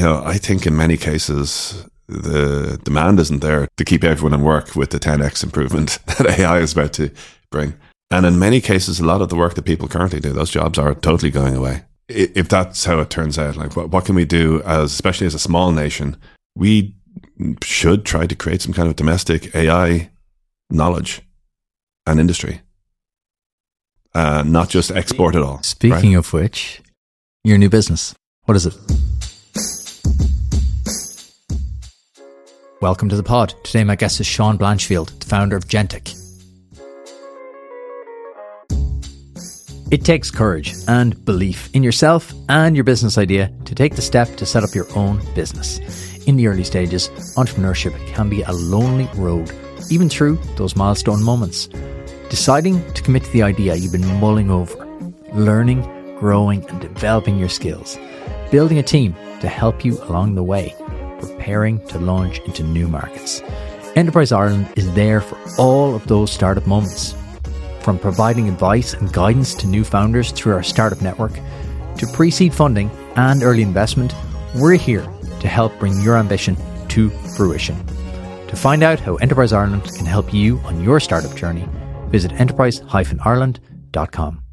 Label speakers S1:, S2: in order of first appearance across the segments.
S1: I think in many cases, the demand isn't there to keep everyone in work with the 10x improvement that AI is about to bring. And in many cases, a lot of the work that people currently do, those jobs are totally going away. If that's how it turns out, like what can we do especially as a small nation? We should try to create some kind of domestic AI knowledge and industry, not just export it all.
S2: Speaking of which, your new business, what is it? Welcome to the pod. Today my guest is Sean Blanchfield, the founder of Gentic. It takes courage and belief in yourself and your business idea to take the step to set up your own business. In the early stages, entrepreneurship can be a lonely road, even through those milestone moments. Deciding to commit to the idea you've been mulling over, learning, growing and developing your skills, building a team to help you along the way, preparing to launch into new markets. Enterprise Ireland is there for all of those startup moments. From providing advice and guidance to new founders through our startup network, to pre-seed funding and early investment, we're here to help bring your ambition to fruition. To find out how Enterprise Ireland can help you on your startup journey, visit enterprise-ireland.com.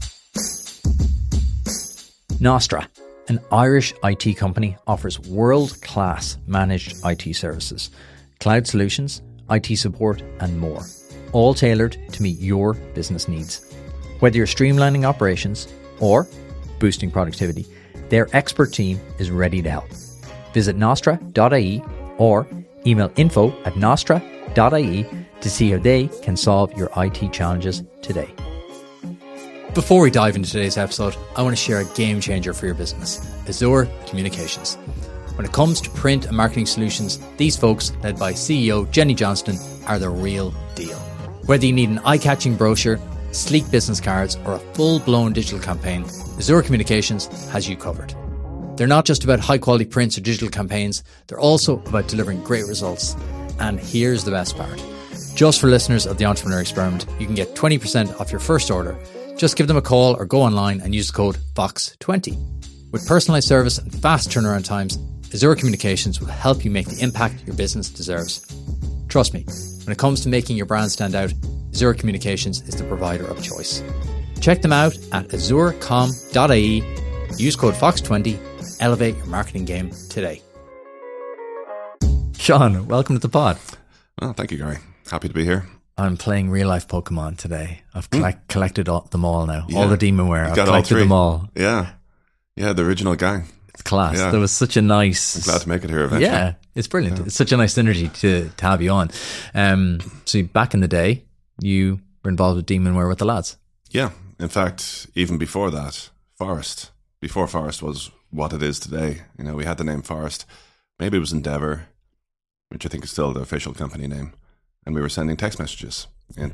S2: Nostra, an Irish IT company, offers world-class managed IT services, cloud solutions, IT support and more, all tailored to meet your business needs. Whether you're streamlining operations or boosting productivity, their expert team is ready to help. Visit nostra.ie or email info@nostra.ie to see how they can solve your IT challenges today. Before we dive into today's episode, I want to share a game changer for your business, Azure Communications. When it comes to print and marketing solutions, these folks, led by CEO Jenny Johnston, are the real deal. Whether you need an eye-catching brochure, sleek business cards, or a full-blown digital campaign, Azure Communications has you covered. They're not just about high-quality prints or digital campaigns, they're also about delivering great results. And here's the best part. Just for listeners of the Entrepreneur Experiment, you can get 20% off your first order. Just give them a call or go online and use the code FOX20. With personalized service and fast turnaround times, Azure Communications will help you make the impact your business deserves. Trust me, when it comes to making your brand stand out, Azure Communications is the provider of choice. Check them out at azurecom.ie. Use code FOX20 and elevate your marketing game today. Sean, welcome to the pod.
S1: Well, thank you, Gary. Happy to be here.
S2: I'm playing real life Pokemon today. I've collected them all now. Yeah. All the Demonware. I've collected them all.
S1: Yeah. Yeah, the original gang.
S2: It's class. Yeah. There was such a nice...
S1: I'm glad to make it here eventually.
S2: Yeah, it's brilliant. Yeah. It's such a nice synergy to have you on. So back in the day, you were involved with Demonware with the lads.
S1: Yeah. In fact, even before that, Forest. Before Forest was what it is today. We had the name Forest. Maybe it was Endeavour, which I think is still the official company name. And we were sending text messages in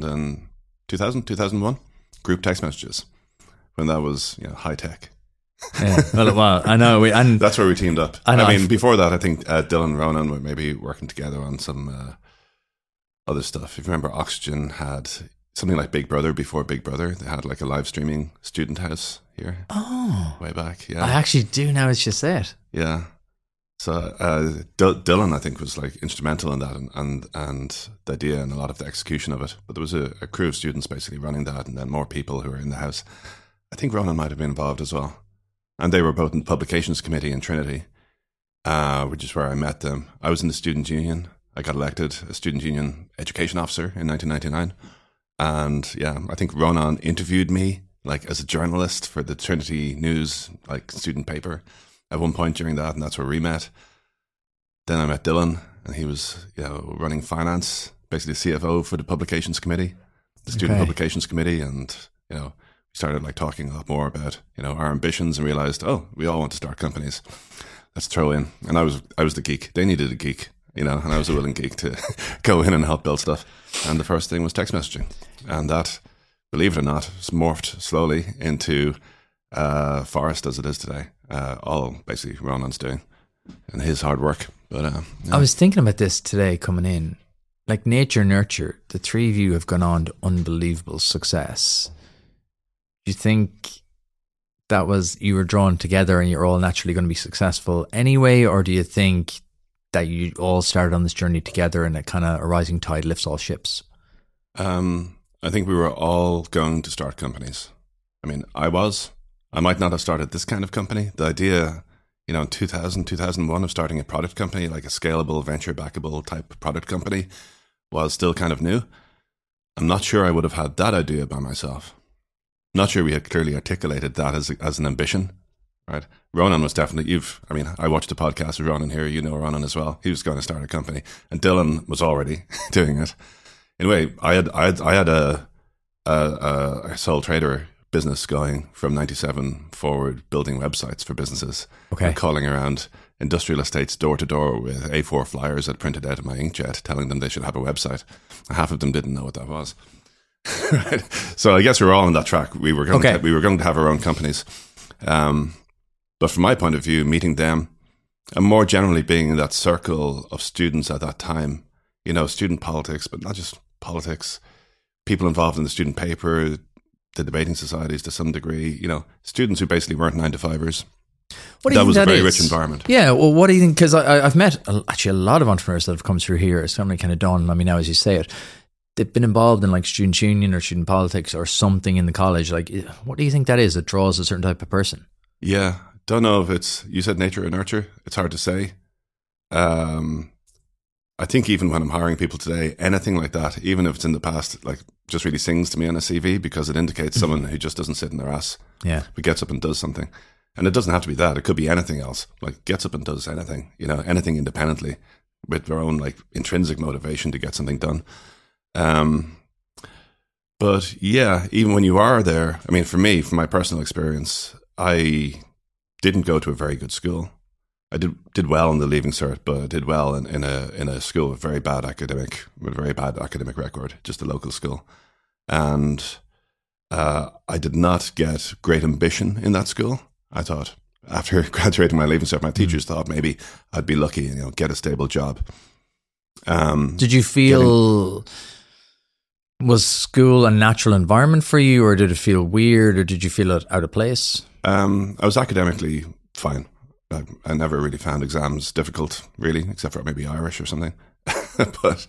S1: 2001, group text messages, when that was high tech.
S2: Yeah, well, I know. And
S1: that's where we teamed up. I mean, before that, I think Dylan Ronan were maybe working together on some other stuff. If you remember, Oxygen had something like Big Brother before Big Brother. They had like a live streaming student house here.
S2: Oh,
S1: way back. Yeah,
S2: I actually do now as you say it.
S1: Yeah. So Dylan, I think, was like instrumental in that and the idea and a lot of the execution of it. But there was a crew of students basically running that, and then more people who were in the house. I think Ronan might have been involved as well. And they were both in the publications committee in Trinity, which is where I met them. I was in the student union. I got elected a student union education officer in 1999. And yeah, I think Ronan interviewed me like as a journalist for the Trinity News student paper at one point during that, and that's where we met. Then I met Dylan, and he was running finance, basically CFO for the publications committee, the student publications committee, and we started talking a lot more about our ambitions, and realized, we all want to start companies. Let's throw in. And I was the geek. They needed a geek, and I was a willing geek to go in and help build stuff. And the first thing was text messaging, and that, believe it or not, has morphed slowly into Forest as it is today. All basically Ronan's doing and his hard work. But
S2: I was thinking about this today coming in. Like nature, nurture, the three of you have gone on to unbelievable success. Do you think that was, you were drawn together and you're all naturally going to be successful anyway? Or do you think that you all started on this journey together and a kind of a rising tide lifts all ships?
S1: I think we were all going to start companies. I mean, I might not have started this kind of company. The idea, in 2000, 2001 of starting a product company, like a scalable, venture-backable type product company, was still kind of new. I'm not sure I would have had that idea by myself. Not sure we had clearly articulated that as an ambition, right? Ronan was definitely, I watched a podcast with Ronan here, Ronan as well. He was going to start a company, and Dylan was already doing it. Anyway, I had a sole trader business going from 97 forward, building websites for businesses.
S2: Okay.
S1: And calling around industrial estates door to door with A4 flyers I'd printed out of my inkjet telling them they should have a website. Half of them didn't know what that was. Right? So I guess we were all on that track. We were going to have our own companies. But from my point of view, meeting them and more generally being in that circle of students at that time, student politics, but not just politics, people involved in the student paper, the debating societies to some degree, students who basically weren't 9-to-5ers. That was a very rich environment.
S2: Yeah, well, what do you think? Because I've met actually a lot of entrepreneurs that have come through here. It's suddenly kind of dawned on me now as you say it. They've been involved in like student union or student politics or something in the college. Like, what do you think that is that draws a certain type of person?
S1: Yeah, don't know if it's, you said nature or nurture. It's hard to say. I think even when I'm hiring people today, anything like that, even if it's in the past, like just really sings to me on a CV because it indicates someone who just doesn't sit in their ass, but gets up and does something. And it doesn't have to be that. It could be anything else. Like gets up and does anything, anything independently with their own like intrinsic motivation to get something done. But yeah, even when you are there, I mean, for me, from my personal experience, I didn't go to a very good school. I did well in the Leaving Cert, but I did well in a school with a very bad academic record, just a local school. And I did not get great ambition in that school. I thought after graduating my Leaving Cert, my teachers thought maybe I'd be lucky and get a stable job.
S2: Did you feel, was school a natural environment for you, or did it feel weird, or did you feel it out of place?
S1: I was academically fine. I never really found exams difficult, really, except for maybe Irish or something. But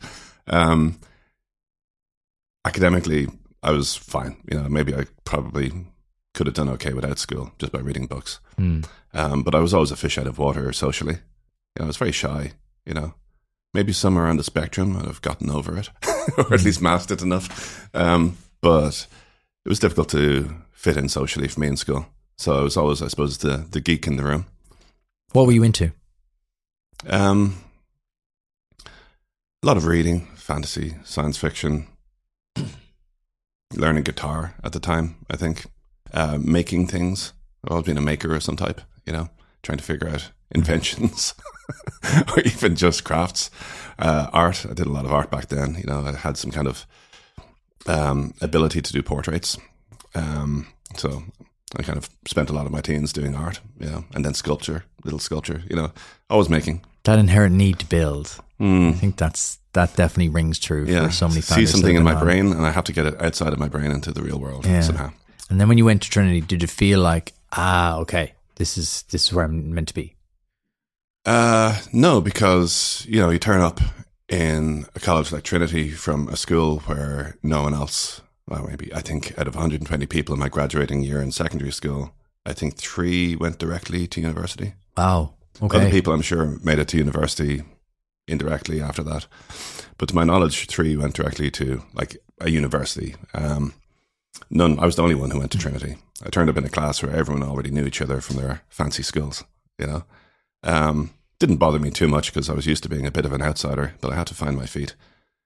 S1: academically, I was fine. Maybe I probably could have done okay without school just by reading books. But I was always a fish out of water socially. I was very shy. Maybe somewhere on the spectrum, I'd have gotten over it, or at least masked it enough. But it was difficult to fit in socially for me in school. So I was always, I suppose, the geek in the room.
S2: What were you into?
S1: A lot of reading, fantasy, science fiction, learning guitar at the time, I think. Making things. I've always been a maker of some type, trying to figure out inventions or even just crafts. Art, I did a lot of art back then. I had some kind of ability to do portraits. So I kind of spent a lot of my teens doing art, and then little sculpture, always making.
S2: That inherent need to build. I think that definitely rings true for so many founders.
S1: See something in my brain and I have to get it outside of my brain into the real world somehow.
S2: And then when you went to Trinity, did you feel like, okay, this is where I'm meant to be?
S1: No, because, you turn up in a college like Trinity from a school where no one else, well, maybe I think out of 120 people in my graduating year in secondary school, I think 3 went directly to university.
S2: Wow. Okay.
S1: Other people, I'm sure, made it to university indirectly after that. But to my knowledge, 3 went directly to like a university. None. I was the only one who went to Trinity. I turned up in a class where everyone already knew each other from their fancy schools. Didn't bother me too much because I was used to being a bit of an outsider, but I had to find my feet.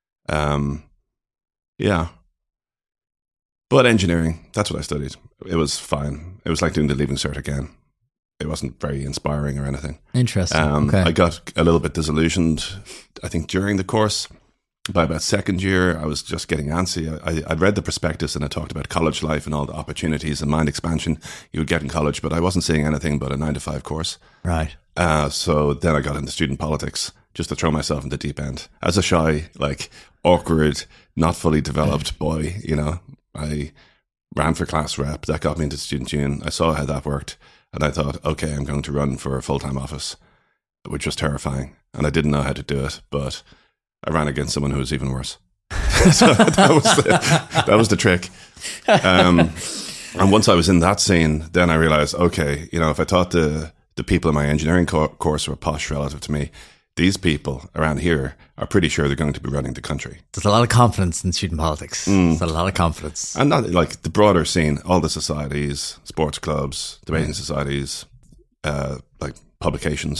S1: Yeah. But engineering, that's what I studied. It was fine. It was like doing the Leaving Cert again. It wasn't very inspiring or anything.
S2: Interesting. Okay.
S1: I got a little bit disillusioned, I think, during the course. By about second year, I was just getting antsy. I'd read the prospectus and it talked about college life and all the opportunities and mind expansion you would get in college, but I wasn't seeing anything but a 9-to-5 course.
S2: Right.
S1: So then I got into student politics just to throw myself in the deep end. As a shy, awkward, not fully developed boy, I ran for class rep. That got me into student union. I saw how that worked, and I thought, okay, I'm going to run for a full-time office, which was terrifying, and I didn't know how to do it, but I ran against someone who was even worse. So that was the trick. And once I was in that scene, then I realized, okay, if I taught the people in my engineering course were posh relative to me, these people around here are pretty sure they're going to be running the country.
S2: There's a lot of confidence in student politics. There's a lot of confidence.
S1: And not like the broader scene, all the societies, sports clubs, debating societies, like publications,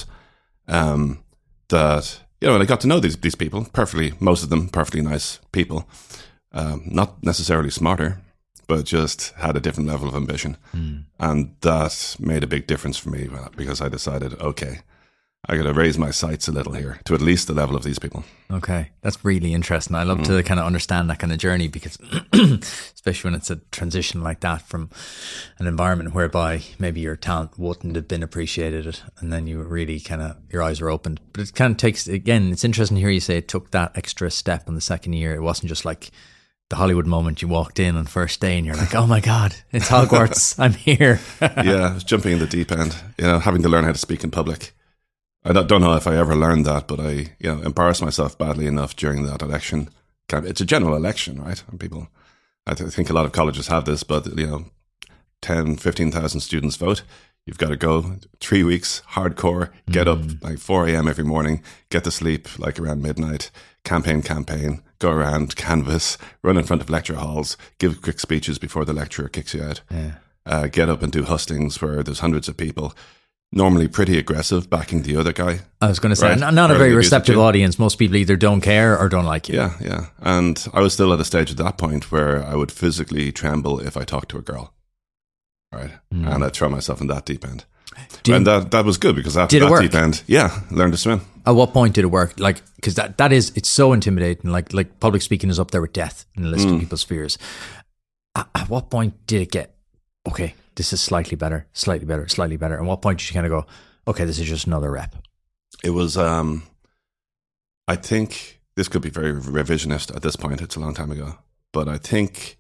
S1: that, and I got to know these people most of them perfectly nice people, not necessarily smarter, but just had a different level of ambition. And that made a big difference for me because I decided, okay, I got to raise my sights a little here to at least the level of these people.
S2: Okay, that's really interesting. I love to kind of understand that kind of journey because especially when it's a transition like that from an environment whereby maybe your talent wouldn't have been appreciated and then you really kind of, your eyes are opened. But it kind of takes, again, it's interesting to hear you say it took that extra step in the second year. It wasn't just like the Hollywood moment you walked in on the first day and you're like, oh my God, it's Hogwarts, I'm here.
S1: Yeah, I was jumping in the deep end, having to learn how to speak in public. I don't know if I ever learned that, but I, embarrassed myself badly enough during that election. It's a general election, right? And people, I think a lot of colleges have this, but 10, 15,000 students vote. You've got to go 3 weeks, hardcore, get up like 4 a.m. every morning, get to sleep like around midnight, campaign, go around, canvass, run in front of lecture halls, give quick speeches before the lecturer kicks you out. Yeah. Get up and do hustings where there's hundreds of people. Normally pretty aggressive, backing the other guy.
S2: I was going to say, right? Not a very receptive audience. Most people either don't care or don't like you.
S1: Yeah. And I was still at a stage at that point where I would physically tremble if I talked to a girl. Right. And I'd throw myself in that deep end. And that was good because after that deep end, learned to swim.
S2: At what point did it work? Like, because it's so intimidating. Like public speaking is up there with death in the list of people's fears. At what point did it get, okay, this is slightly better? And what point did you kind of go, okay, this is just another rep?
S1: It was, I think this could be very revisionist at this point. It's a long time ago. But I think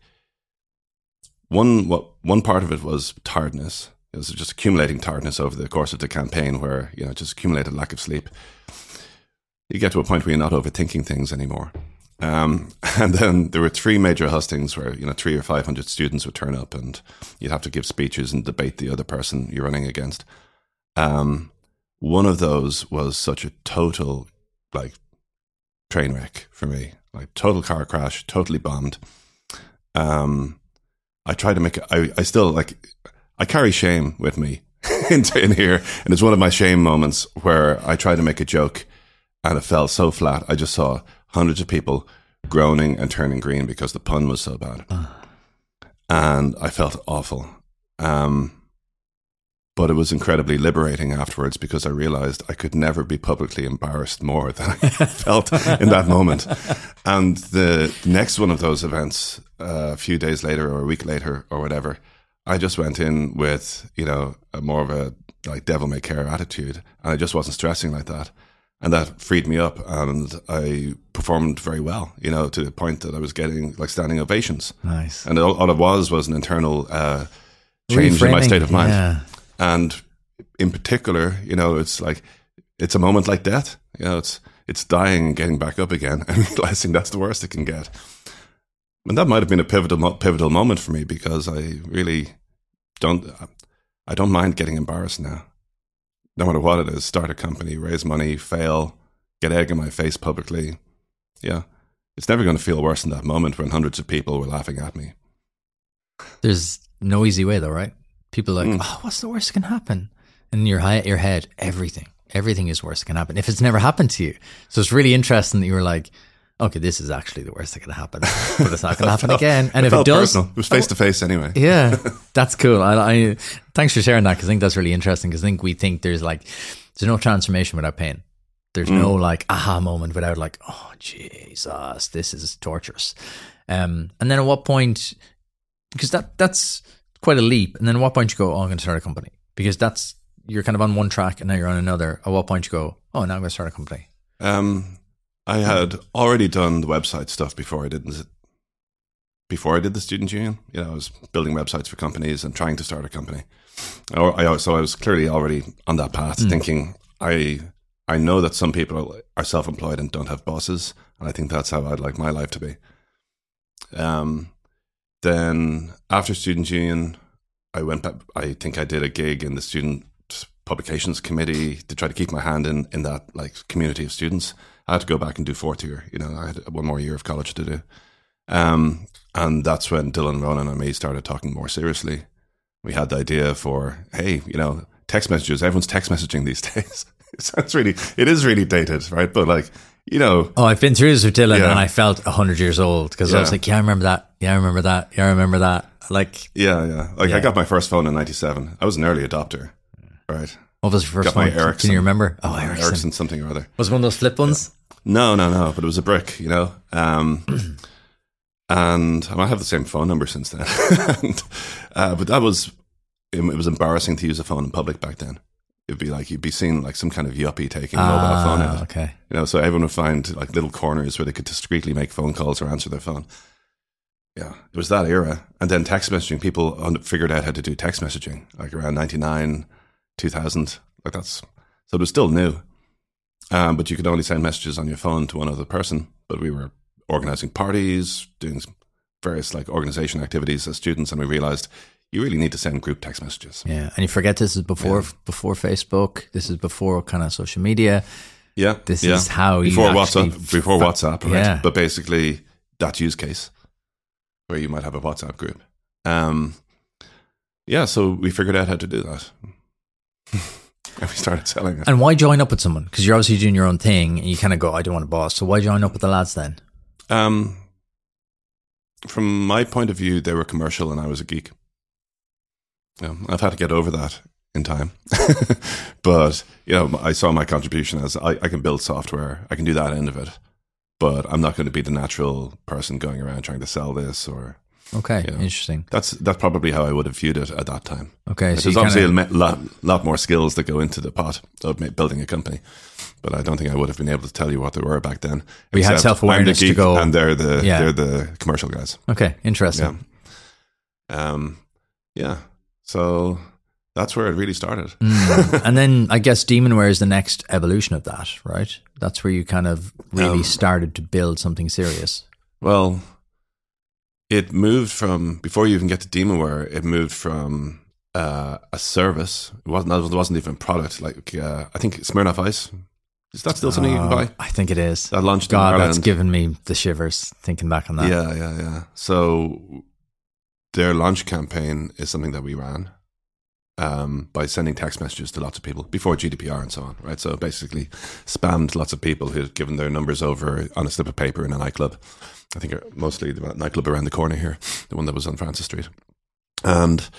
S1: one part of it was tiredness. It was just accumulating tiredness over the course of the campaign where, just accumulated lack of sleep. You get to a point where you're not overthinking things anymore. And then there were 3 major hustings where, 300 or 500 students would turn up and you'd have to give speeches and debate the other person you're running against. One of those was such a total, train wreck for me. Like, total car crash, totally bombed. I try to make it, I still, I carry shame with me in here. And it's one of my shame moments where I tried to make a joke and it fell so flat. I just saw hundreds of people groaning and turning green because the pun was so bad. And I felt awful. But it was incredibly liberating afterwards because I realized I could never be publicly embarrassed more than I felt in that moment. And the next one of those events, a few days later or a week later or whatever, I just went in with, more of a devil may care attitude. And I just wasn't stressing like that. And that freed me up and I performed very well, to the point that I was getting standing ovations.
S2: Nice.
S1: And all it was an internal change in my state of mind.
S2: Yeah.
S1: And in particular, it's a moment like death. It's dying and getting back up again and realizing that's the worst it can get. And that might have been a pivotal moment for me because I really don't mind getting embarrassed now. No matter what it is, start a company, raise money, fail, get egg in my face publicly. Yeah. It's never going to feel worse in that moment when hundreds of people were laughing at me.
S2: There's no easy way though, right? People are like, oh, what's the worst that can happen? And in your head, everything is worst that can happen if it's never happened to you. So it's really interesting that you were like, okay, this is actually the worst that can happen, but it's not going to happen again. And if it does,
S1: personal. It was face to face anyway.
S2: Yeah, that's cool. I thanks for sharing that because I think that's really interesting. Because I think we think there's no transformation without pain. There's no aha moment without oh Jesus, this is torturous. And then at what point? Because that's quite a leap. And then at what point you go, oh, I'm going to start a company? Because you're kind of on one track and now you're on another. At what point you go, oh, now I'm going to start a company?
S1: I had already done the website stuff before. I didn't before I did the student union. You know, I was building websites for companies and trying to start a company. So I was clearly already on that path, thinking I know that some people are self-employed and don't have bosses, and I think that's how I'd like my life to be. Then after student union, I went back. I think I did a gig in the student publications committee to try to keep my hand in that like community of students. I had to go back and do fourth year. You know, I had one more year of college to do. And that's when Dylan, Ronan and me started talking more seriously. We had the idea for, hey, you know, text messages. Everyone's text messaging these days. It is really dated, right? But like, you know.
S2: Oh, I've been through this with Dylan and I felt 100 years old because I was like, I remember that. I remember that. Like,
S1: Like I got my first phone in 97. I was an early adopter, right?
S2: What was your first phone? Can you remember? Oh,
S1: Ericsson something or other.
S2: Was it one of those flip ones?
S1: No, but it was a brick, you know. And I might have the same phone number since then. But it was embarrassing to use a phone in public back then. It'd be like you'd be seen like some kind of yuppie taking a mobile phone out.
S2: Okay.
S1: You know, so everyone would find like little corners where they could discreetly make phone calls or answer their phone. Yeah, it was that era. And then text messaging, people figured out how to do text messaging, like around 99, 2000. Like so it was still new. But you could only send messages on your phone to one other person. But we were organizing parties, doing various like organization activities as students, and we realized you really need to send group text messages.
S2: Yeah, and you forget this is before Facebook. This is before kind of social media.
S1: Yeah,
S2: this is how
S1: before
S2: you
S1: WhatsApp, right?
S2: Yeah.
S1: But basically, that use case where you might have a WhatsApp group. So we figured out how to do that, and we started selling it.
S2: And why join up with someone? Because you're obviously doing your own thing, and you kind of go, "I don't want a boss." So why join up with the lads then?
S1: From my point of view, they were commercial, and I was a geek. I've had to get over that in time. But, you know, I saw my contribution as I can build software. I can do that end of it. But I'm not going to be the natural person going around trying to sell this or...
S2: Okay,
S1: you know,
S2: interesting.
S1: That's probably how I would have viewed it at that time.
S2: Okay, so
S1: there's obviously a lot more skills that go into the pot of building a company. But I don't think I would have been able to tell you what they were back then.
S2: We had self-awareness to go...
S1: And they're the commercial guys.
S2: Okay, interesting.
S1: Yeah. So that's where it really started.
S2: And then I guess Demonware is the next evolution of that, right? That's where you kind of really started to build something serious.
S1: Well, it moved from, before you even get to Demonware, it moved from a service. It wasn't even a product. Like I think Smirnoff Ice. Is that still something you can buy?
S2: I think it is.
S1: That launched
S2: God,
S1: in Ireland.
S2: that's given me the shivers thinking back on that.
S1: Yeah. So their launch campaign is something that we ran by sending text messages to lots of people before GDPR and so on, right? So basically spammed lots of people who had given their numbers over on a slip of paper in a nightclub. I think mostly the nightclub around the corner here, the one that was on Francis Street. And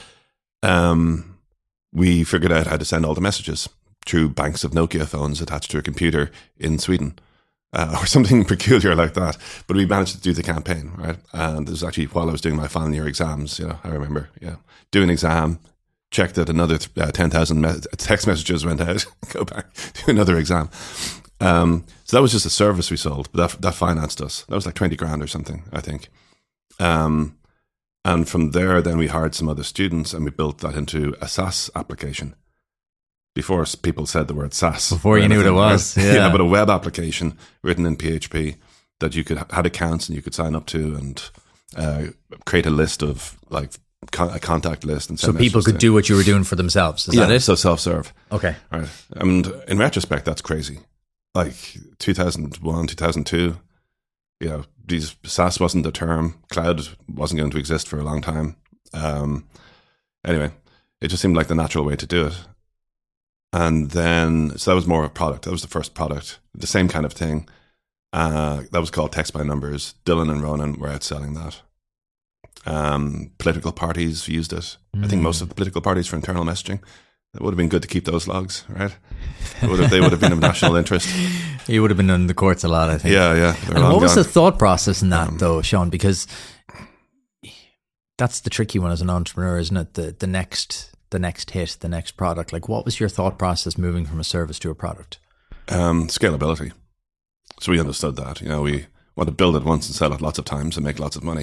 S1: we figured out how to send all the messages through banks of Nokia phones attached to a computer in Sweden. Or something peculiar like that. But we managed to do the campaign, right? And it was actually while I was doing my final year exams, you know, I remember, do an exam, check that another 10,000 text messages went out, go back, do another exam. So that was just a service we sold, but that financed us. That was like 20 grand or something, I think. And from there, then we hired some other students and we built that into a SaaS application. Before people said the word SaaS.
S2: Before you knew what it was.
S1: Right?
S2: Yeah,
S1: but a web application written in PHP that you had accounts and you could sign up to and create a list of like a contact list. And
S2: so people could do what you were doing for themselves. Is that it?
S1: So self-serve.
S2: Okay.
S1: Right. And in retrospect, that's crazy. Like 2001, 2002, you know, SaaS wasn't a term. Cloud wasn't going to exist for a long time. Anyway, it just seemed like the natural way to do it. And then, so that was more of a product. That was the first product. The same kind of thing. That was called Text by Numbers. Dylan and Ronan were out selling that. Political parties used it. I think most of the political parties for internal messaging. It would have been good to keep those logs, right? They would have been of national interest.
S2: You would have been in the courts a lot, I think.
S1: Yeah.
S2: And what was the thought process in that, though, Sean? Because that's the tricky one as an entrepreneur, isn't it? The next hit, the next product. Like, what was your thought process moving from a service to a product?
S1: Scalability. So we understood that. You know, we want to build it once and sell it lots of times and make lots of money.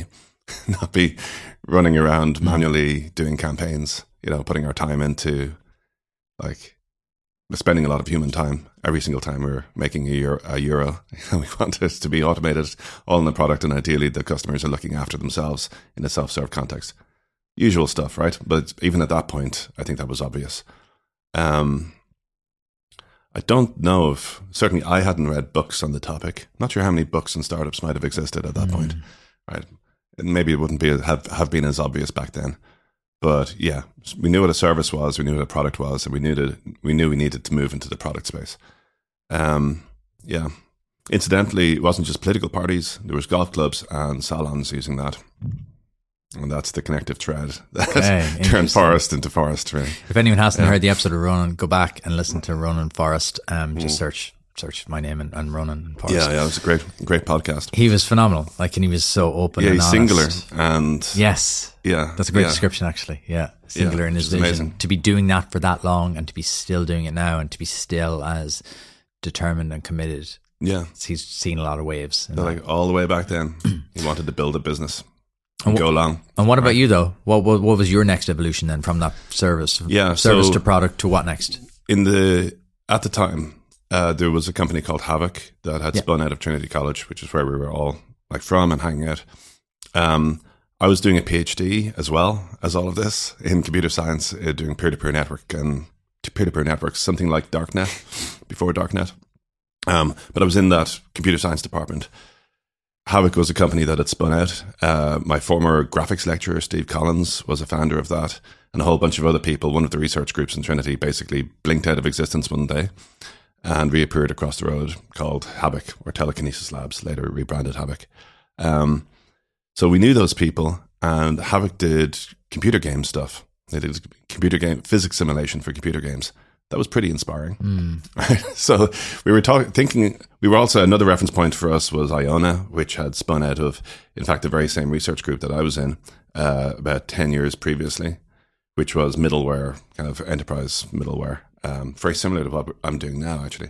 S1: not be running around manually doing campaigns, putting our time into like spending a lot of human time every single time we're making a euro. We want it to be automated all in the product, and ideally the customers are looking after themselves in a self-serve context. Usual stuff, right? But even at that point, I think that was obvious. I don't know if, certainly I hadn't read books on the topic. Not sure how many books and startups might have existed at that point, right? And maybe it wouldn't have been as obvious back then. But yeah, we knew what a service was, we knew what a product was, and we knew we needed to move into the product space. Yeah. Incidentally, it wasn't just political parties. There was golf clubs and salons using that. And that's the connective thread that turned Forest into Forest. Really.
S2: If anyone hasn't heard the episode of Ronan, go back and listen to Ronan Forest. Just search my name and Ronan Forest.
S1: Yeah, it was a great podcast.
S2: He was phenomenal. And he was so open. Yeah, and
S1: he's
S2: honest.
S1: Singular, and
S2: yes,
S1: yeah,
S2: that's a great description. Actually, yeah, singular in his vision. Amazing. To be doing that for that long, and to be still doing it now, and to be still as determined and committed.
S1: Yeah,
S2: he's seen a lot of waves.
S1: Like all the way back then, he wanted to build a business. And go along.
S2: And what about you though? What was your next evolution then from that service?
S1: Yeah,
S2: service to product to what next?
S1: At the time, there was a company called Havok that had spun out of Trinity College, which is where we were all like from and hanging out. I was doing a PhD as well as all of this in computer science, doing peer-to-peer networks, something like Darknet before Darknet. But I was in that computer science department. Havok was a company that had spun out. My former graphics lecturer, Steve Collins, was a founder of that, and a whole bunch of other people. One of the research groups in Trinity basically blinked out of existence one day and reappeared across the road, called Havok, or Telekinesis Labs, later rebranded Havok. So we knew those people, and Havok did computer game stuff. They did computer game physics simulation for computer games. That was pretty inspiring. Right? So we were thinking, we were also, another reference point for us was Iona, which had spun out of, in fact, the very same research group that I was in about 10 years previously, which was middleware, kind of enterprise middleware, very similar to what I'm doing now, actually.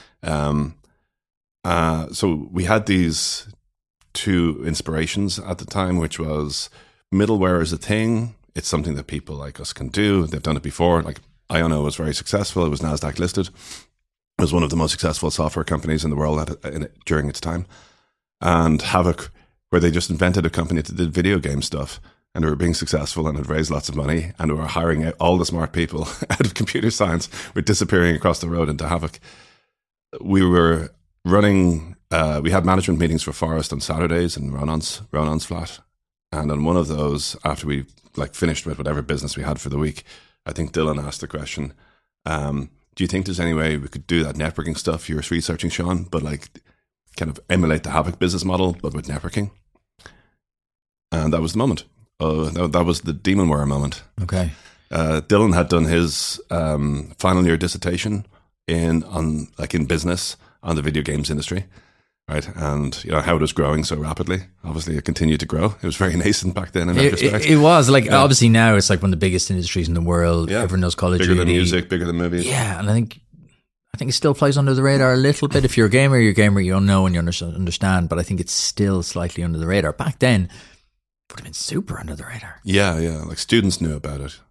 S1: So we had these two inspirations at the time, which was middleware is a thing. It's something that people like us can do. They've done it before. Like Iona was very successful. It was NASDAQ listed. It was one of the most successful software companies in the world during its time. And Havok, where they just invented a company that did video game stuff, and they were being successful and had raised lots of money, and they were hiring out all the smart people out of computer science, were disappearing across the road into Havok. We were running, we had management meetings for Forest on Saturdays in Ronan's flat. And on one of those, after we finished with whatever business we had for the week, I think Dylan asked the question, do you think there's any way we could do that networking stuff you're researching, Sean, but kind of emulate the Havok business model, but with networking? And that was the moment. That was the Demonware moment. Okay. Dylan had done his final year dissertation in business on the video games industry. Right, and how it was growing so rapidly. Obviously, it continued to grow. It was very nascent back then in that respect.
S2: It was obviously now it's like one of the biggest industries in the world. Yeah. Everyone knows Call of Duty.
S1: Bigger than music, bigger than movies.
S2: Yeah, and I think it still flies under the radar a little bit. If you're a gamer, you don't know and you understand. But I think it's still slightly under the radar. Back then, it would have been super under the radar.
S1: Yeah. Like students knew about it.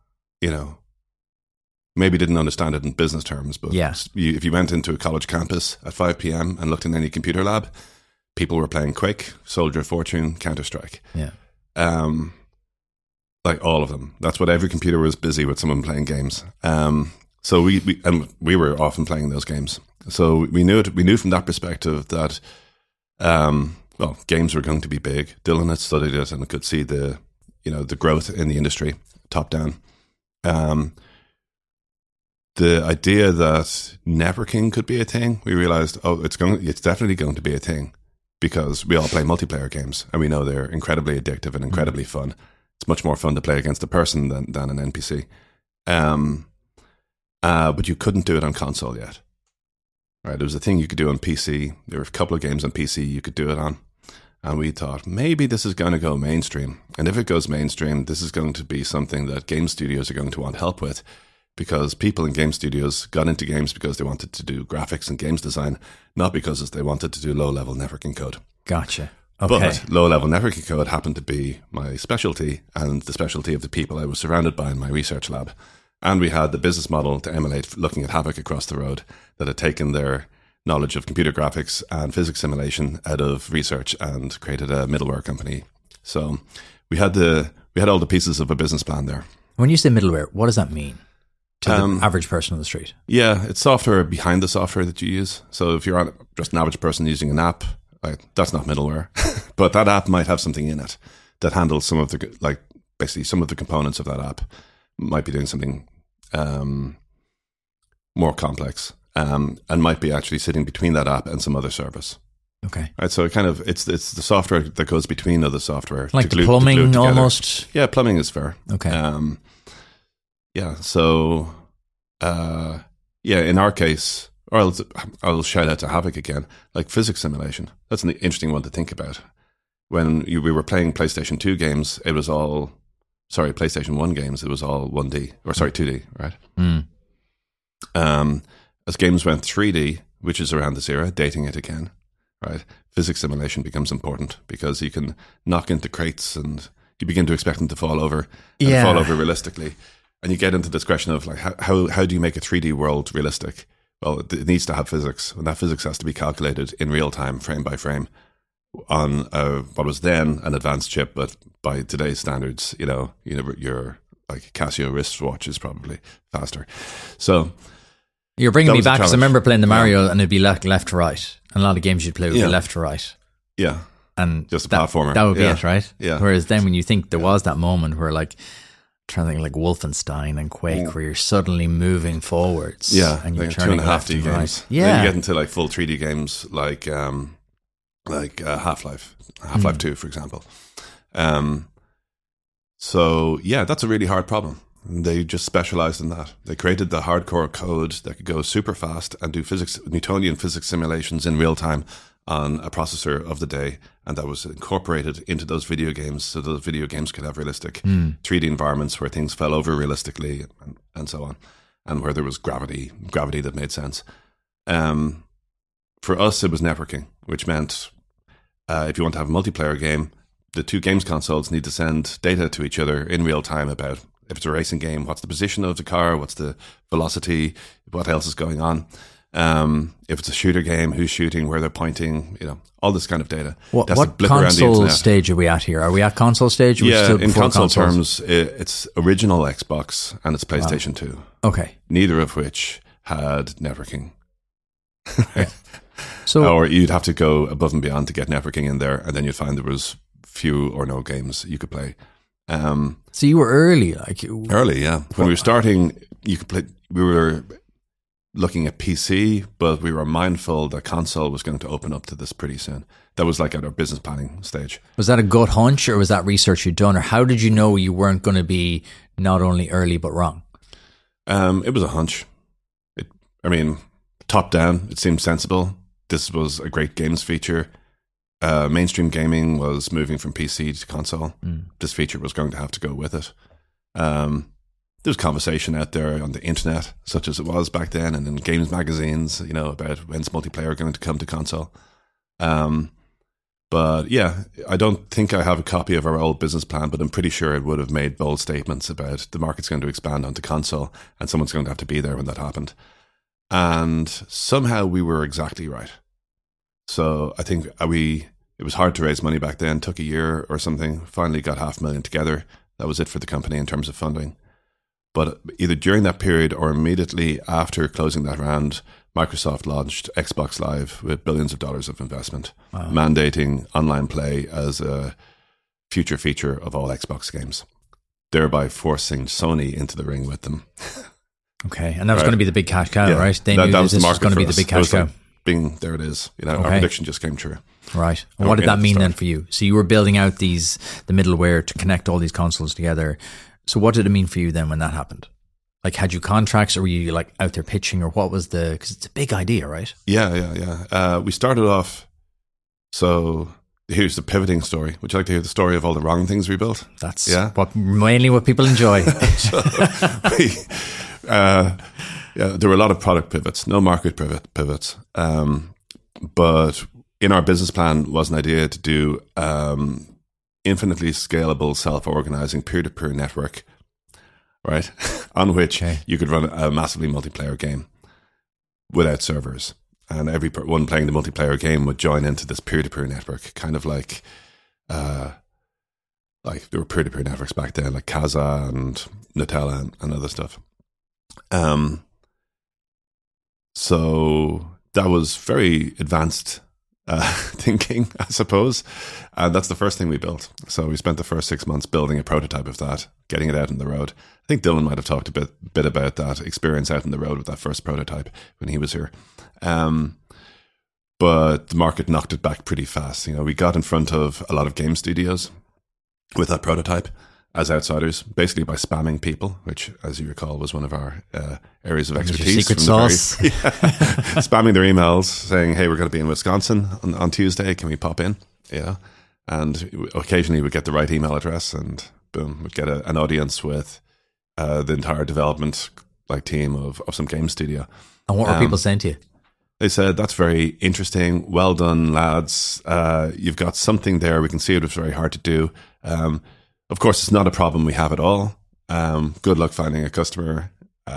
S1: Maybe didn't understand it in business terms, but if you went into a college campus at 5 p.m. and looked in any computer lab, people were playing Quake, Soldier of Fortune, Counter-Strike.
S2: Yeah.
S1: Like all of them. That's what every computer was busy with, someone playing games. So we were often playing those games. So we knew from that perspective that, games were going to be big. Dylan had studied it and could see the growth in the industry, top down. The idea that networking could be a thing, we realized, it's definitely going to be a thing, because we all play multiplayer games and we know they're incredibly addictive and incredibly fun. It's much more fun to play against a person than an NPC. But you couldn't do it on console yet. Right? There was a thing you could do on PC. There were a couple of games on PC you could do it on. And we thought, maybe this is going to go mainstream. And if it goes mainstream, this is going to be something that game studios are going to want help with. Because people in game studios got into games because they wanted to do graphics and games design, not because they wanted to do low-level networking code.
S2: Gotcha. Okay.
S1: But low-level networking code happened to be my specialty and the specialty of the people I was surrounded by in my research lab. And we had the business model to emulate looking at Havok across the road that had taken their knowledge of computer graphics and physics simulation out of research and created a middleware company. So we had all the pieces of a business plan there.
S2: When you say middleware, what does that mean to the average person on the street?
S1: Yeah, it's software behind the software that you use. So if you're just an average person using an app, that's not middleware. But that app might have something in it that handles some of the, basically some of the components of that app might be doing something more complex and might be actually sitting between that app and some other service.
S2: Okay.
S1: Right, so it's the software that goes between other software.
S2: Like the plumbing almost?
S1: Yeah, plumbing is fair.
S2: Okay.
S1: Yeah, so, in our case, or I'll shout out to Havok again, like physics simulation. That's an interesting one to think about. When we were playing PlayStation 2 games, PlayStation 1 games, it was all 1D, 2D, right? As games went 3D, which is around this era, dating it again, right? Physics simulation becomes important because you can knock into crates and you begin to expect them to fall over and fall over realistically. And you get into this question of like, how do you make a 3D world realistic? Well, it needs to have physics, and that physics has to be calculated in real time, frame by frame, on what was then an advanced chip, but by today's standards, your like Casio wristwatch is probably faster. So
S2: you're bringing me back because I remember playing the Mario and it'd be left to right, and a lot of games you'd play would be left to right.
S1: Yeah,
S2: and
S1: just a platformer.
S2: That would be it, right?
S1: Yeah.
S2: Whereas then when you think there was that moment where like, trying to think like Wolfenstein and Quake, where you're suddenly moving forwards.
S1: Yeah,
S2: and you're
S1: like
S2: turning
S1: 2.5D
S2: left and
S1: games.
S2: right.
S1: Yeah, then you get into like full 3D games like Half-Life 2, for example. So yeah, that's a really hard problem. And they just specialized in that. They created the hardcore code that could go super fast and do Newtonian physics simulations in real time on a processor of the day, and that was incorporated into those video games so those video games could have realistic 3D environments where things fell over realistically and so on, and where there was gravity that made sense. For us, it was networking, which meant if you want to have a multiplayer game, the two games consoles need to send data to each other in real time about, if it's a racing game, what's the position of the car, what's the velocity, what else is going on. If it's a shooter game, who's shooting, where they're pointing, all this kind of data.
S2: What console stage are we at here? Are we at console stage?
S1: In console terms, it's original Xbox and it's PlayStation 2.
S2: Okay.
S1: Neither of which had networking.
S2: Yeah. So,
S1: or you'd have to go above and beyond to get networking in there, and then you'd find there was few or no games you could play.
S2: So you were early,
S1: early, yeah. When we were starting, you could play. We were looking at PC, but we were mindful that console was going to open up to this pretty soon. That was like at our business planning stage. Was that
S2: a gut hunch, or was that research you'd done, or how did you know you weren't going to be not only early but wrong?
S1: It was a hunch. Top down, it seemed sensible. This was a great games feature. Mainstream gaming was moving from PC to console. This feature was going to have to go with it. There's conversation out there on the internet, such as it was back then, and in games magazines, about when's multiplayer going to come to console. But yeah, I don't think I have a copy of our old business plan, but I'm pretty sure it would have made bold statements about the market's going to expand onto console, and someone's going to have to be there when that happened. And somehow we were exactly right. So I think it was hard to raise money back then, took a year or something, finally got $500,000 together. That was it for the company in terms of funding. But either during that period or immediately after closing that round, Microsoft launched Xbox Live with billions of dollars of investment, mandating online play as a future feature of all Xbox games, thereby forcing Sony into the ring with them.
S2: Okay, and that was going to be the big cash cow, right? They knew this was going to be the big cash cow.
S1: There it is. Our prediction just came true.
S2: Right. And what did that mean then for you? So you were building out the middleware to connect all these consoles together. So what did it mean for you then when that happened? Like, had you contracts, or were you like out there pitching, or what was because it's a big idea, right?
S1: Yeah. We started off, so here's the pivoting story. Would you like to hear the story of all the wrong things we built?
S2: That's mainly what people enjoy.
S1: There were a lot of product pivots, no market pivots. But in our business plan was an idea to do infinitely scalable, self-organizing peer-to-peer network, right, on which you could run a massively multiplayer game without servers. And everyone playing the multiplayer game would join into this peer-to-peer network, kind of like there were peer-to-peer networks back then, like Kazaa and Nutella and other stuff. So that was very advanced thinking, I suppose. And that's the first thing we built. So we spent the first 6 months building a prototype of that, getting it out on the road. I think Dylan might have talked a bit about that experience out on the road with that first prototype when he was here. But the market knocked it back pretty fast. We got in front of a lot of game studios with that prototype as outsiders, basically by spamming people, which, as you recall, was one of our areas of expertise.
S2: Secret sauce.
S1: Spamming their emails saying, hey, we're going to be in Wisconsin on Tuesday. Can we pop in? Yeah. And occasionally we'd get the right email address and boom, we'd get an audience with the entire development team of some game studio.
S2: And what were people saying to you?
S1: They said, that's very interesting. Well done, lads. You've got something there. We can see it was very hard to do. Of course, it's not a problem we have at all. Good luck finding a customer.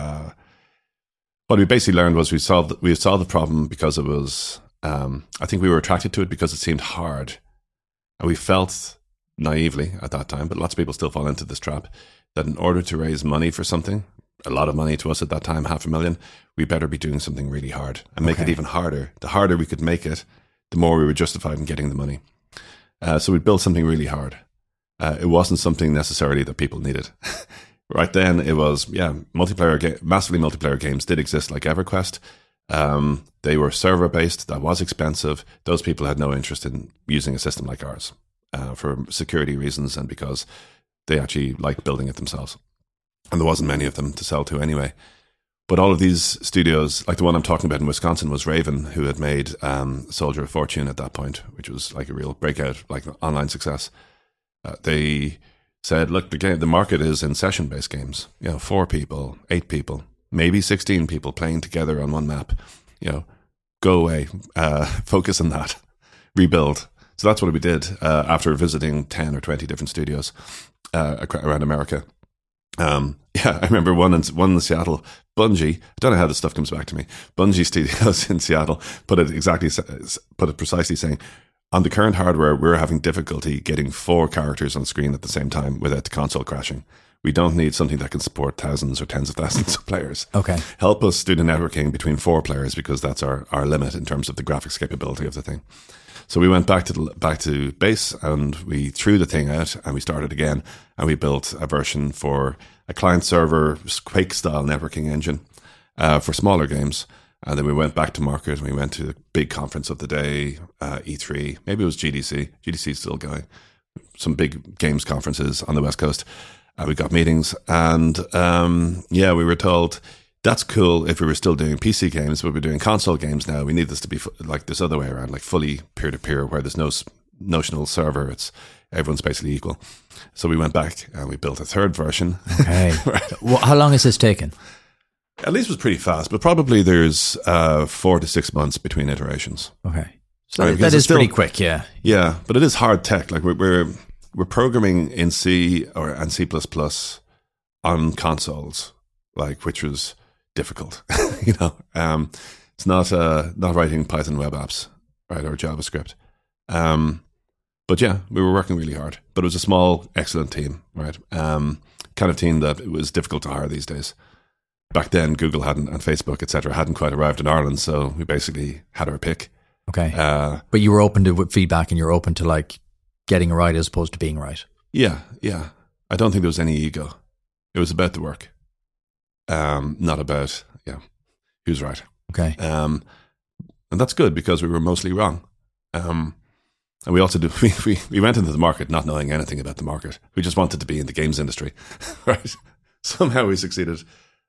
S1: What we basically learned was we solved the problem because it was, I think we were attracted to it because it seemed hard. And we felt naively at that time, but lots of people still fall into this trap, that in order to raise money for something, a lot of money to us at that time, $500,000, we better be doing something really hard and make it even harder. The harder we could make it, the more we were justified in getting the money. So we built something really hard. It wasn't something necessarily that people needed. Right then, it was, massively multiplayer games did exist, like EverQuest. They were server-based. That was expensive. Those people had no interest in using a system like ours for security reasons and because they actually liked building it themselves. And there wasn't many of them to sell to anyway. But all of these studios, like the one I'm talking about in Wisconsin, was Raven, who had made Soldier of Fortune at that point, which was like a real breakout, like online success. They said, look, the market is in session-based games. 4 people, 8 people, maybe 16 people playing together on one map. Go away, focus on that, rebuild. So that's what we did after visiting 10 or 20 different studios around America. I remember one in Seattle, Bungie. I don't know how this stuff comes back to me. Bungie Studios in Seattle put it precisely, saying, on the current hardware, we're having difficulty getting 4 characters on screen at the same time without the console crashing. We don't need something that can support thousands or tens of thousands of players.
S2: Okay.
S1: Help us do the networking between 4 players because that's our limit in terms of the graphics capability of the thing. So we went back to base and we threw the thing out and we started again and we built a version for a client server Quake style networking engine for smaller games. And then we went back to market and we went to the big conference of the day, E3. Maybe it was GDC. GDC is still going. Some big games conferences on the West Coast. We got meetings and we were told, that's cool if we were still doing PC games, but we're doing console games now. We need this to be like this other way around, like fully peer-to-peer, where there's no notional server. Everyone's basically equal. So we went back and we built a third version.
S2: Okay. Right. Well, how long has this taken?
S1: At least it was pretty fast, but probably there's 4 to 6 months between iterations.
S2: Okay. So that is still pretty quick, yeah.
S1: Yeah, but it is hard tech. Like we're programming in C and C++ on consoles, which was difficult. It's not writing Python web apps, right, or JavaScript. But yeah, we were working really hard. But it was a small, excellent team, right? Kind of team that it was difficult to hire these days. Back then, Google and Facebook, etc., hadn't quite arrived in Ireland, so we basically had our pick.
S2: Okay, but you were open to feedback, and you're open to getting it right as opposed to being right.
S1: Yeah. I don't think there was any ego. It was about the work, not about who's right.
S2: Okay,
S1: and that's good because we were mostly wrong. And we also we went into the market not knowing anything about the market. We just wanted to be in the games industry, right? Somehow we succeeded.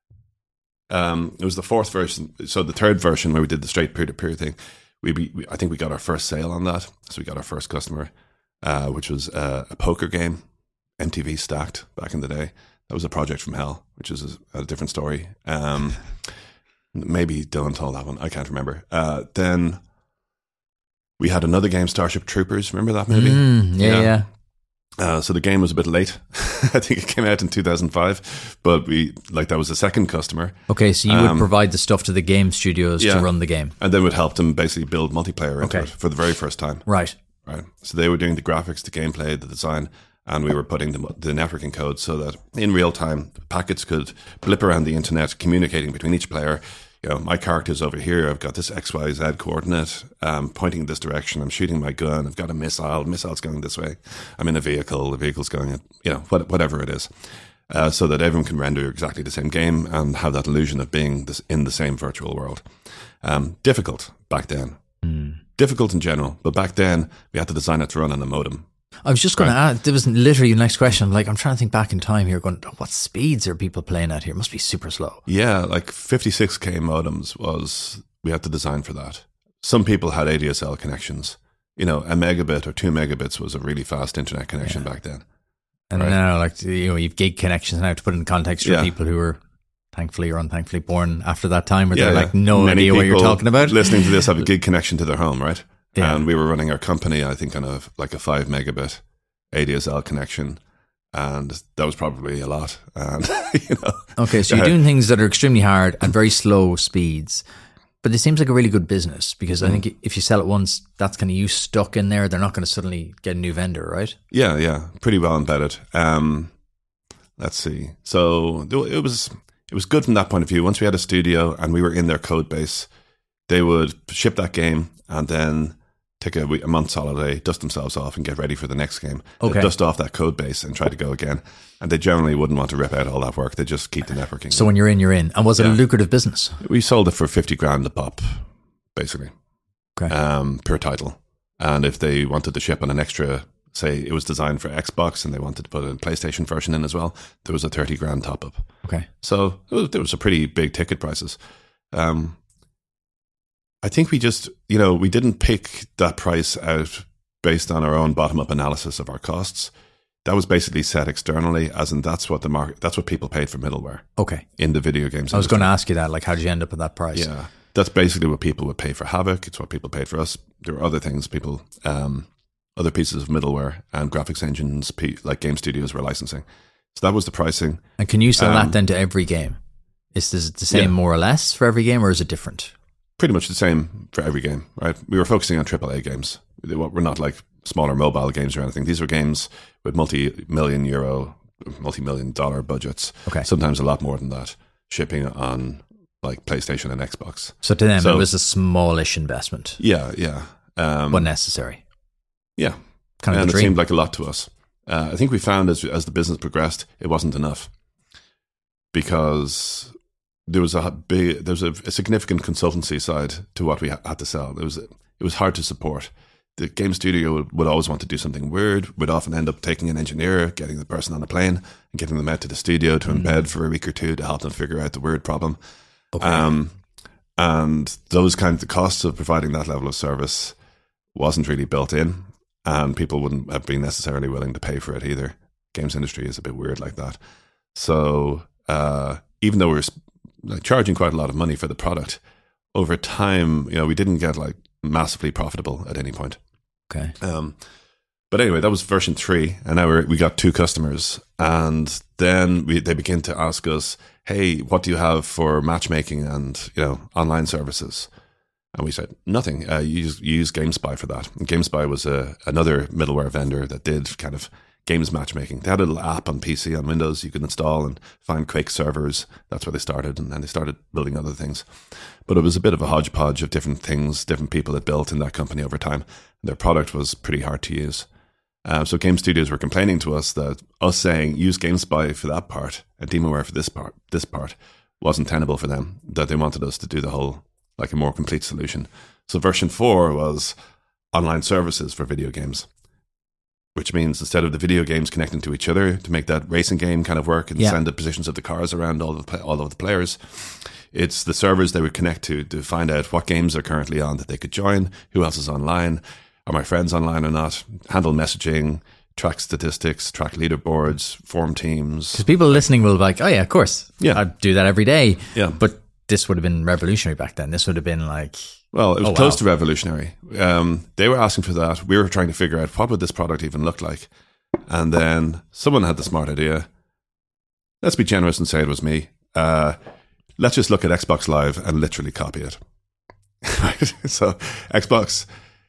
S1: It was the 4th version. So the 3rd version where we did the straight peer-to-peer thing, I think we got our first sale on that. So we got our first customer, which was a poker game, MTV Stacked back in the day. That was a project from hell, which is a different story. Maybe Dylan told that one. I can't remember. Then We had another game, Starship Troopers. Remember that movie?
S2: Yeah.
S1: So the game was a bit late. I think it came out in 2005, but that was the second customer.
S2: Okay, so you would provide the stuff to the game studios to run the game.
S1: And then would help them basically build multiplayer into it for the very first time.
S2: Right.
S1: So they were doing the graphics, the gameplay, the design, and we were putting the networking code so that in real time, packets could blip around the internet, communicating between each player. My character's over here. I've got this XYZ coordinate, pointing in this direction. I'm shooting my gun. I've got a missile. Missile's going this way. I'm in a vehicle. The vehicle's going, whatever it is, so that everyone can render exactly the same game and have that illusion of being in the same virtual world. Difficult back then. Difficult in general, but back then we had to design it to run on a modem.
S2: I was just going to add, there was literally the next question. I'm trying to think back in time here, going, what speeds are people playing at here? It must be super slow.
S1: Yeah, 56K modems we had to design for that. Some people had ADSL connections. A megabit or 2 megabits was a really fast internet connection back then.
S2: And now, you've gig connections now, to put in context for people who were thankfully or unthankfully born after that time, where they're no
S1: Many
S2: idea what you're talking about.
S1: Listening to this have a gig connection to their home, right? Yeah. And we were running our company, I think, on a 5 megabit ADSL connection, and that was probably a lot. And
S2: okay, so you're doing things that are extremely hard at very slow speeds, but it seems like a really good business, because I think if you sell it once, that's kind of you stuck in there. They're not going to suddenly get a new vendor, right?
S1: Yeah, pretty well embedded. Let's see. So it was good from that point of view. Once we had a studio and we were in their code base, they would ship that game and then take a month's holiday, dust themselves off, and get ready for the next game.
S2: Okay.
S1: They'd dust off that code base and try to go again. And they generally wouldn't want to rip out all that work. They just keep the networking.
S2: So when you're in, you're in. And was it a lucrative business?
S1: We sold it for 50 grand a pop, basically, per title. And if they wanted to ship on an extra, say it was designed for Xbox and they wanted to put a PlayStation version in as well, there was a 30 grand top up.
S2: Okay.
S1: So there was a pretty big ticket prices. I think we just, we didn't pick that price out based on our own bottom-up analysis of our costs. That was basically set externally, as in that's what people paid for middleware.
S2: Okay.
S1: In the video games industry.
S2: I was going to ask you that, how did you end up at that price?
S1: Yeah. That's basically what people would pay for Havok. It's what people paid for us. There were other things other pieces of middleware and graphics engines, like game studios were licensing. So that was the pricing. And
S2: can you sell that then to every game? Is this the same more or less for every game, or is it different?
S1: Pretty much the same for every game, right? We were focusing on AAA games. We're not like smaller mobile games or anything. These were games with multi-million dollar budgets.
S2: Okay.
S1: Sometimes a lot more than that, shipping on PlayStation and Xbox.
S2: So to them, it was a smallish investment.
S1: Yeah.
S2: But necessary.
S1: Yeah.
S2: Kind of
S1: and
S2: a dream.
S1: It seemed like a lot to us. I think we found as the business progressed, it wasn't enough, because there was a significant consultancy side to what we had to sell. It was hard to support. The game studio would always want to do something weird. We'd often end up taking an engineer, getting the person on a plane, and getting them out to the studio to embed for a week or two to help them figure out the weird problem.
S2: Okay.
S1: And those kinds of costs of providing that level of service wasn't really built in, and people wouldn't have been necessarily willing to pay for it either. Games industry is a bit weird like that. So even though we're charging quite a lot of money for the product, over time, we didn't get massively profitable at any point.
S2: Okay.
S1: But anyway, that was version 3, and now we got 2 customers, and then they begin to ask us, "Hey, what do you have for matchmaking and online services?" And we said, "Nothing. You use GameSpy for that." And GameSpy was another middleware vendor that did kind of games matchmaking. They had a little app on PC, on Windows, you could install and find Quake servers. That's where they started, and then they started building other things. But it was a bit of a hodgepodge of different things, different people had built in that company over time. Their product was pretty hard to use. So game studios were complaining to us that us saying use GameSpy for that part and Demoware for this part wasn't tenable for them, that they wanted us to do the whole, a more complete solution. So version 4 was online services for video games, which means instead of the video games connecting to each other to make that racing game kind of work and send the positions of the cars around all of the players, it's the servers they would connect to find out what games are currently on that they could join, who else is online, are my friends online or not, handle messaging, track statistics, track leaderboards, form teams.
S2: Because people listening will be like, oh yeah, of course.
S1: Yeah.
S2: I do that every day.
S1: Yeah.
S2: But this would have been revolutionary back then. This would have been
S1: Well, it was close to revolutionary. They were asking for that. We were trying to figure out what would this product even look like. And then someone had the smart idea. Let's be generous and say it was me. Let's just look at Xbox Live and literally copy it. Right? So Xbox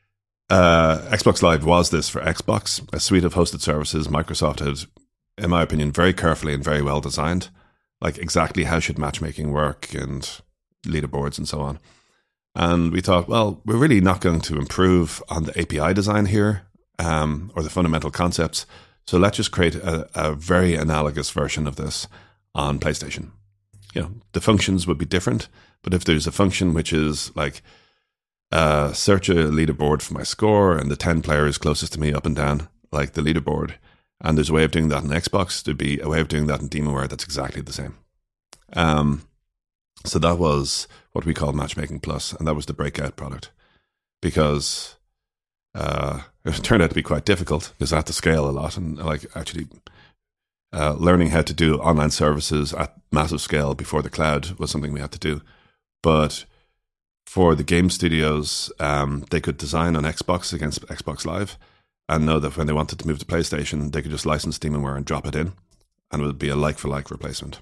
S1: Live was this for Xbox, a suite of hosted services Microsoft had, in my opinion, very carefully and very well designed, like exactly how should matchmaking work and leaderboards and so on. And we thought, well, we're really not going to improve on the API design here, or the fundamental concepts. So let's just create a very analogous version of this on PlayStation. The functions would be different, but if there's a function which is like search a leaderboard for my score and the 10 players closest to me up and down, like the leaderboard, and there's a way of doing that in Xbox, there'd be a way of doing that in Demonware that's exactly the same. So that was what we call Matchmaking Plus, and that was the breakout product, because it turned out to be quite difficult because I had to scale a lot, and like actually learning how to do online services at massive scale before the cloud was something we had to do. But for the game studios, they could design on Xbox against Xbox Live and know that when they wanted to move to PlayStation, they could just license Demonware and drop it in, and it would be a like-for-like replacement.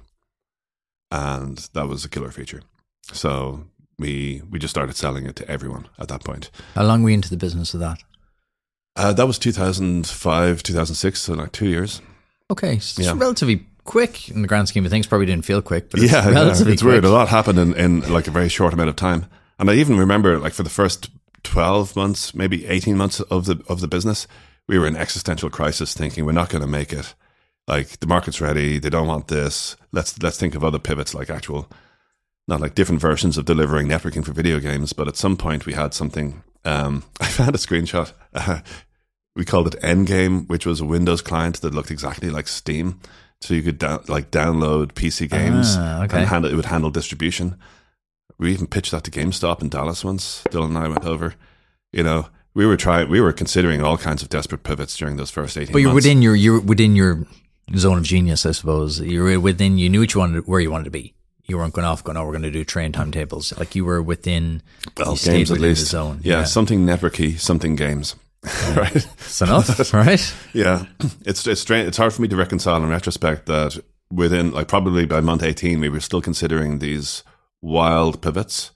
S1: And that was a killer feature. So we just started selling it to everyone at that point.
S2: How long were you into the business of that?
S1: That was 2005, 2006, so like 2 years.
S2: Okay, so it's relatively quick in the grand scheme of things. Probably didn't feel quick, but it's relatively
S1: it's
S2: quick.
S1: Weird. A lot happened in like a very short amount of time. And I even remember, like, for the first 12 months, maybe 18 months of the business, we were in existential crisis, thinking we're not going to make it. Like, the market's ready. They don't want this. Let's think of other pivots, like actual, not like different versions of delivering networking for video games. But at some point, we had something. I found a screenshot. We called it Endgame, which was a Windows client that looked exactly like Steam. So you could download PC games and it would handle distribution. We even pitched that to GameStop in Dallas once. Dylan and I went over. We were considering all kinds of desperate pivots during those first 18 months.
S2: But you're within your zone of genius, I suppose. You knew where you wanted to be. You weren't going, we're going to do train timetables. Like, you were within,
S1: games at least.
S2: The zone.
S1: Yeah, something networky, something games. Right?
S2: It's enough, right?
S1: Yeah. It's strange. It's hard for me to reconcile in retrospect that within, like, probably by month 18, we were still considering these wild pivots.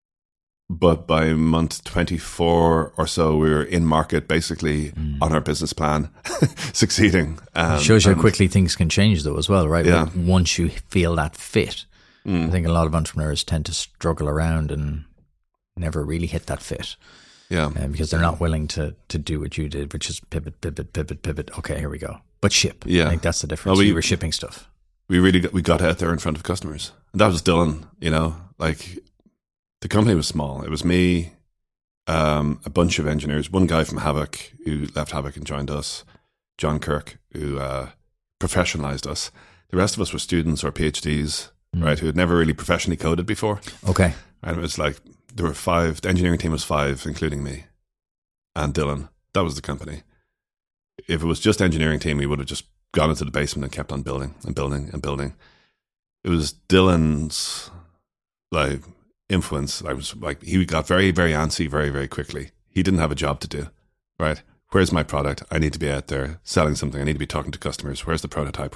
S1: But by month 24 or so, we were in market, basically on our business plan, succeeding.
S2: It shows you how quickly things can change, though, as well, right?
S1: Yeah.
S2: Like, once you feel that fit, I think a lot of entrepreneurs tend to struggle around and never really hit that fit.
S1: Yeah.
S2: Because they're not willing to do what you did, which is pivot. Okay, here we go. But ship.
S1: Yeah.
S2: I think that's the difference. We were shipping stuff.
S1: We got out there in front of customers. And that was Dylan, like, the company was small. It was me, a bunch of engineers, one guy from Havok who left Havok and joined us, John Kirk, who professionalized us. The rest of us were students or PhDs, right, who had never really professionally coded before.
S2: Okay.
S1: And it was like, there were 5, the engineering team was 5, including me and Dylan. That was the company. If it was just engineering team, we would have just gone into the basement and kept on building and building and building. It was Dylan's, like, influence. I was like, he got very, very antsy very, very quickly. He didn't have a job to do, right? Where's my product? I need to be out there selling something. I need to be talking to customers. Where's the prototype?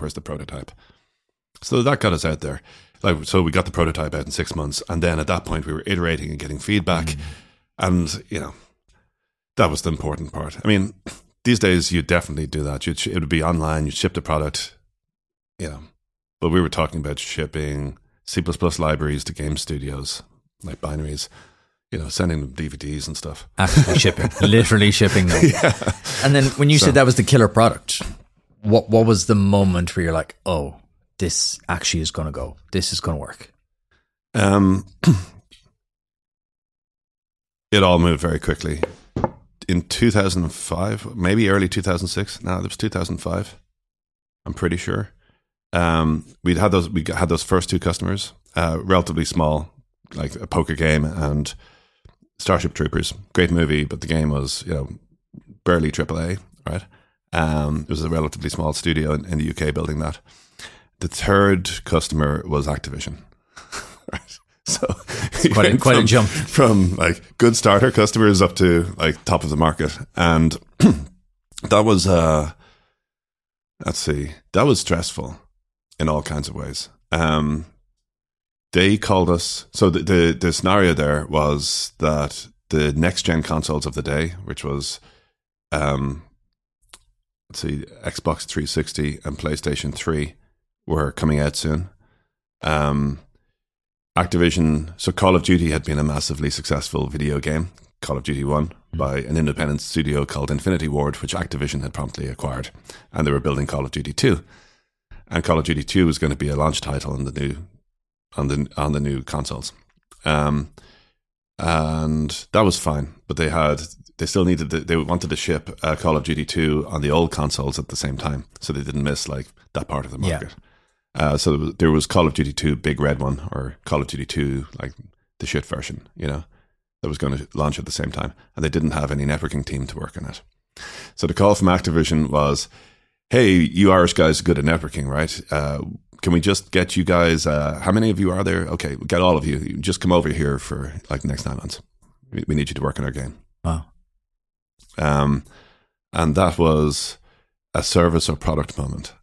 S1: So that got us out there. Like, so we got the prototype out in 6 months. And then at that point, we were iterating and getting feedback. And, that was the important part. I mean, these days, you'd definitely do that. It would be online. You'd ship the product, But we were talking about shipping C++ libraries to game studios, like binaries, sending them DVDs and stuff.
S2: Actually shipping, literally shipping them.
S1: Yeah.
S2: And then when you said that was the killer product, what was the moment where you're like, oh, this actually is going to go, this is going to work?
S1: It all moved very quickly. In 2005, maybe early 2006. No, it was 2005. I'm pretty sure. We had those first 2 customers, relatively small, like a poker game and Starship Troopers. Great movie, but the game was, barely AAA, right? It was a relatively small studio in the UK building that. The 3rd customer was Activision. Right? So
S2: quite a jump
S1: from like good starter customers up to like top of the market, and that was that was stressful in all kinds of ways. They called us. So the scenario there was that the next gen consoles of the day, which was Xbox 360 and PlayStation 3, were coming out soon. Activision, so Call of Duty had been a massively successful video game, Call of Duty 1, by an independent studio called Infinity Ward, which Activision had promptly acquired, and they were building Call of Duty 2. And Call of Duty 2 was going to be a launch title on the new consoles. And that was fine, but they wanted to ship Call of Duty 2 on the old consoles at the same time, so they didn't miss like that part of the market. Yeah. So there was Call of Duty 2 Big Red one, or Call of Duty 2 like the shit version, that was going to launch at the same time, and they didn't have any networking team to work on it. So the call from Activision was, "Hey, you Irish guys are good at networking, right? Can we just get you guys? How many of you are there? Okay, we'll get all of you. You just come over here for like the next 9 months. We need you to work on our game."
S2: Wow.
S1: And that was a service or product moment.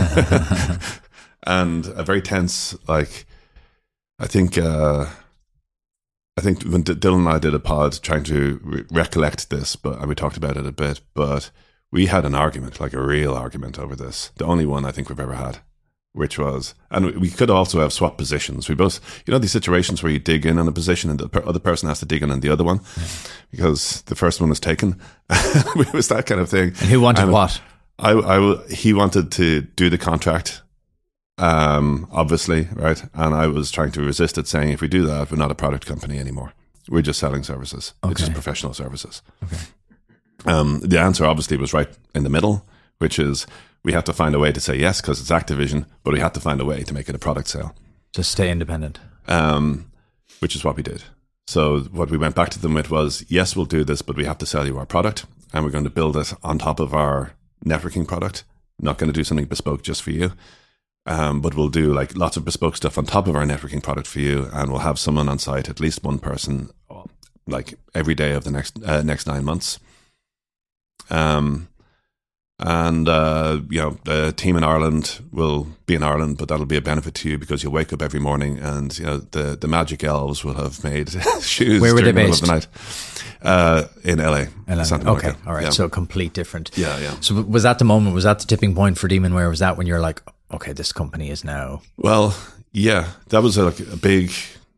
S1: And a very tense, like, I think when Dylan and I did a pod trying to recollect this, and we talked about it a bit, but we had an argument, like a real argument over this. The only one I think we've ever had, which was, and we could also have swapped positions. We both, these situations where you dig in on a position and the other person has to dig in on the other one, because the first one was taken. It was that kind of thing.
S2: And who wanted what?
S1: He wanted to do the contract, obviously, right? And I was trying to resist it, saying, if we do that, we're not a product company anymore. We're just selling services. Okay. It's just professional services.
S2: Okay.
S1: The answer obviously was right in the middle, which is we have to find a way to say yes because it's Activision, but we have to find a way to make it a product sale.
S2: Just stay independent.
S1: Which is what we did. So what we went back to them with was, yes, we'll do this, but we have to sell you our product, and we're going to build it on top of our networking product. Not going to do something bespoke just for you. But we'll do like lots of bespoke stuff on top of our networking product for you, and we'll have someone on site, at least one person, like every day of the next 9 months. The team in Ireland will be in Ireland, but that'll be a benefit to you because you'll wake up every morning and the magic elves will have made shoes.
S2: Where were they based?
S1: The night. In LA. Santa Monica.
S2: Okay, all right. Yeah. So complete different.
S1: Yeah.
S2: So was that the moment? Was that the tipping point for Demonware? Was that when you're like, okay, this company is now?
S1: Well, yeah, that was a big.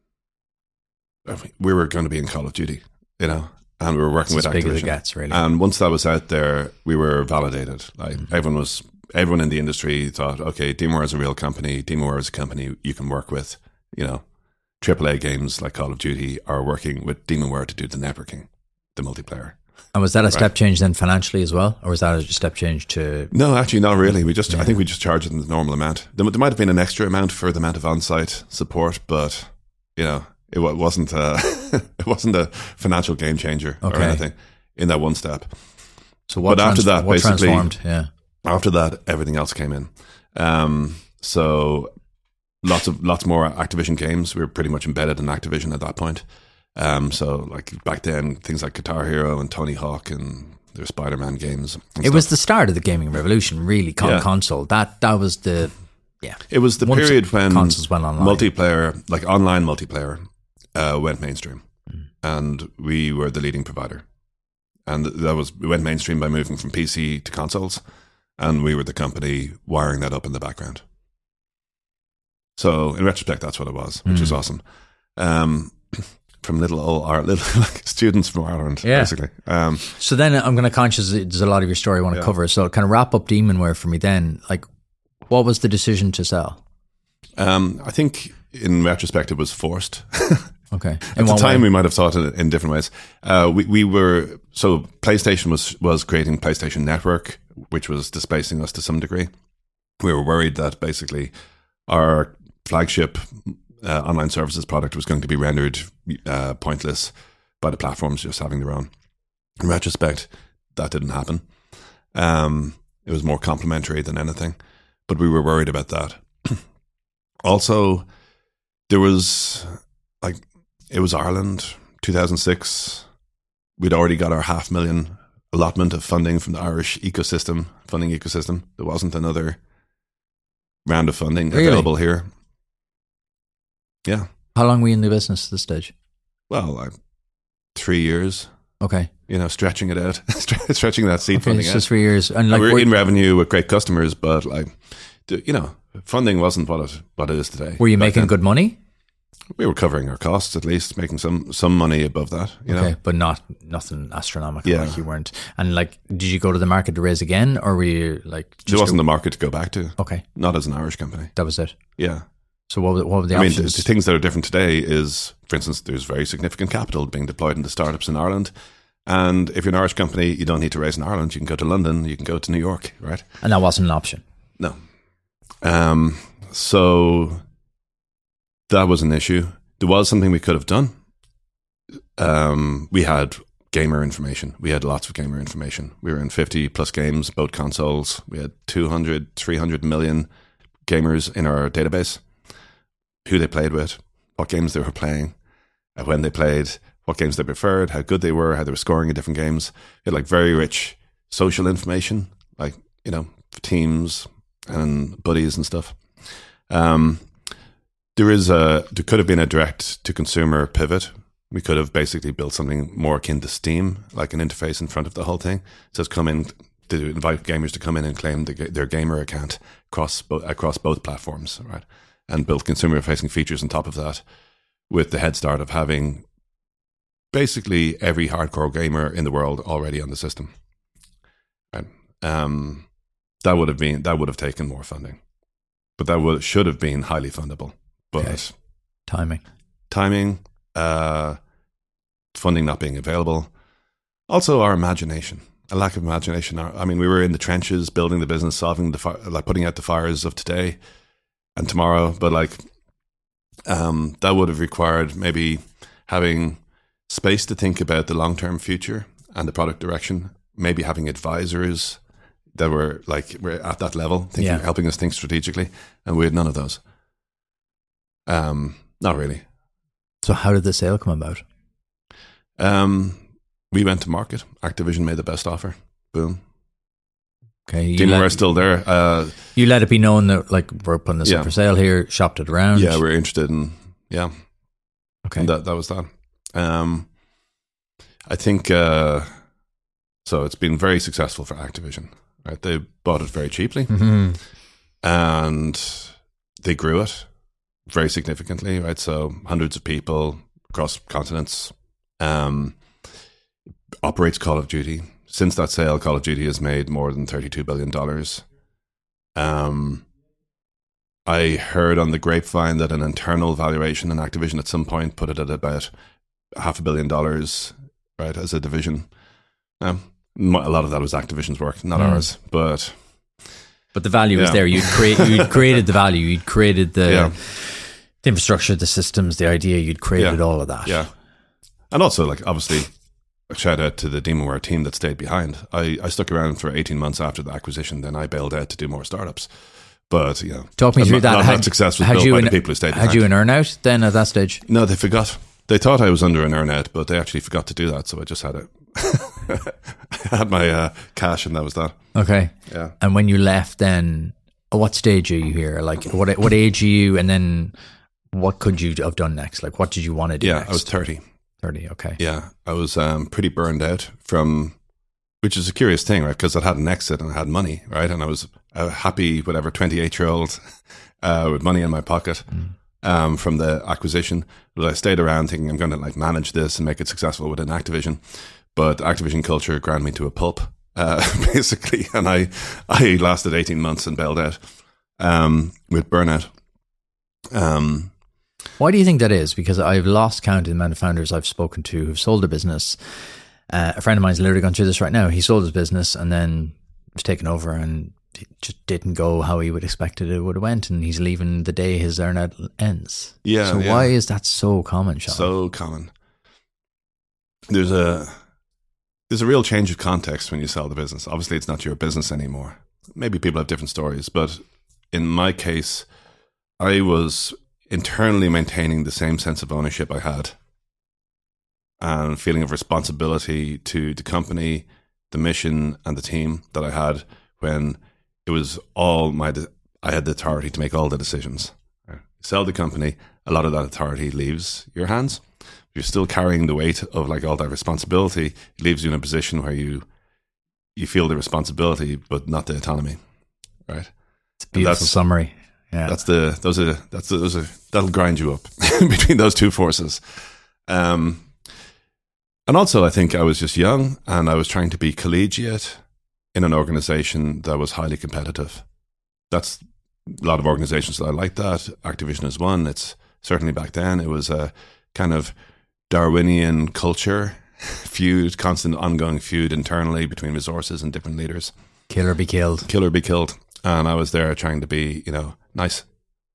S1: We were going to be in Call of Duty, and we were working with Activision.
S2: As big as it gets, really.
S1: And once that was out there, we were validated. Like everyone in the industry thought, okay, Demonware is a real company. Demonware is a company you can work with. AAA games like Call of Duty are working with Demonware to do the networking, the multiplayer.
S2: And was that a step change then financially as well, or was that a step change to?
S1: No, actually, not really. I think we just charged them the normal amount. There might have been an extra amount for the amount of on-site support, but it wasn't it wasn't a financial game changer or anything in that one step.
S2: So what transformed? Yeah.
S1: After that, everything else came in. So lots more Activision games. We were pretty much embedded in Activision at that point. So like back then, things like Guitar Hero and Tony Hawk and their Spider-Man games.
S2: It was the start of the gaming revolution, really. Console. That was the
S1: It was the period when
S2: consoles went online.
S1: Multiplayer, like online multiplayer, went mainstream, and we were the leading provider. And we went mainstream by moving from PC to consoles, and we were the company wiring that up in the background. So in retrospect, that's what it was, which is awesome. From little like students from Ireland, basically.
S2: So then I'm going to conscious there's a lot of your story I want to cover. So kind of wrap up Demonware for me then. Like, what was the decision to sell? I
S1: think in retrospect it was forced.
S2: Okay.
S1: At the time we might have thought in different ways. PlayStation was creating PlayStation Network, which was displacing us to some degree. We were worried that basically our flagship online services product was going to be rendered pointless by the platforms just having their own. In retrospect, that didn't happen. It was more complementary than anything, but we were worried about that. Also, there was It was Ireland, 2006. We'd already got our $500,000 allotment of funding from the Irish funding ecosystem. There wasn't another round of funding available here. Yeah.
S2: How long were you in the business at this stage?
S1: Well, 3 years.
S2: Okay.
S1: Stretching it out, stretching that seed funding out.
S2: So 3 years. And
S1: we're in revenue with great customers, but funding wasn't what it is today.
S2: Were you making good money?
S1: We were covering our costs, at least making some money above that. Okay,
S2: but nothing astronomical.
S1: Yeah.
S2: Like you weren't. And did you go to the market to raise again, or were you
S1: there wasn't the market to go back to.
S2: Okay,
S1: not as an Irish company.
S2: That was it.
S1: Yeah.
S2: So what were the options?
S1: I mean, the things that are different today is, for instance, there's very significant capital being deployed into startups in Ireland. And if you're an Irish company, you don't need to raise in Ireland. You can go to London, you can go to New York, right?
S2: And that wasn't an option?
S1: No. So that was an issue. There was something we could have done. We had gamer information. We had lots of gamer information. We were in 50 plus games, both consoles. We had 200, 300 million gamers in our database. Who they played with, what games they were playing, when they played, what games they preferred, how good they were, how they were scoring in different games. We had very rich social information, teams and buddies and stuff. There could have been a direct to consumer pivot. We could have basically built something more akin to Steam, like an interface in front of the whole thing. It says come in to invite gamers to come in and claim their gamer account across both platforms, right? And build consumer-facing features on top of that, with the head start of having basically every hardcore gamer in the world already on the system. Right? That would have taken more funding, but should have been highly fundable. But
S2: timing,
S1: funding not being available, also our imagination, a lack of imagination. I mean, we were in the trenches building the business, solving putting out the fires of today and tomorrow, but that would have required maybe having space to think about the long-term future and the product direction, maybe having advisors that were at that level, helping us think strategically, and we had none of those. Not really.
S2: So how did the sale come about?
S1: We went to market. Activision made the best offer. Boom.
S2: Okay,
S1: Demonware still there.
S2: You let it be known that we're putting this up for sale here. Shopped it around.
S1: Yeah, we're interested in. Yeah.
S2: Okay.
S1: And that was that. I think so. It's been very successful for Activision. Right, they bought it very cheaply, and they grew it very significantly. Right, so hundreds of people across continents. Operates Call of Duty. Since that sale, Call of Duty has made more than $32 billion. I heard on the grapevine that an internal valuation in Activision at some point put it at about $500 million, right, as a division. A lot of that was Activision's work, not ours. But
S2: the value was there. You'd created the value. You'd created the infrastructure, the systems, the idea. You'd created all of that.
S1: Yeah. And also, obviously, a shout out to the Demonware team that stayed behind. I stuck around for 18 months after the acquisition, then I bailed out to do more startups. But,
S2: talk me through that.
S1: Not that success was built by the people who stayed behind.
S2: Had you an earn-out then at that stage?
S1: No, they forgot. They thought I was under an earn-out, but they actually forgot to do that, so I just had it. I had my cash, and that was that.
S2: Okay.
S1: Yeah.
S2: And when you left then, at what stage are you here? What age are you, and then what could you have done next? What did you want to do next?
S1: I was 30.
S2: 30, okay.
S1: Yeah, I was pretty burned out which is a curious thing, right? Because I had an exit and I had money, right? And I was a happy, 28-year-old with money in my pocket from the acquisition. But I stayed around thinking I'm going to manage this and make it successful within Activision. But Activision culture ground me to a pulp, basically. And I lasted 18 months and bailed out with burnout.
S2: Why do you think that is? Because I've lost count of the amount of founders I've spoken to who've sold their business. A friend of mine's literally gone through this right now. He sold his business and then was taken over, and it just didn't go how he would expected it would have went, and he's leaving the day his earn-out ends.
S1: Yeah.
S2: So why is that so common, Sean?
S1: So common. There's a real change of context when you sell the business. Obviously, it's not your business anymore. Maybe people have different stories, but in my case, I was internally maintaining the same sense of ownership I had and feeling of responsibility to the company, the mission, and the team that I had when it was all I had the authority to make all the decisions. Sell the company, a lot of that authority leaves your hands. You're still carrying the weight of like all that responsibility. It leaves you in a position where you feel the responsibility, but not the autonomy, right?
S2: It's a beautiful summary. Yeah,
S1: that'll grind you up between those two forces. And also, I think I was just young, and I was trying to be collegiate in an organization that was highly competitive. That's a lot of organizations that I like that. Activision is one. It's certainly back then. It was a kind of Darwinian culture, feud, constant ongoing feud internally between resources and different leaders.
S2: Kill or be killed.
S1: Kill or be killed. And I was there trying to be, nice.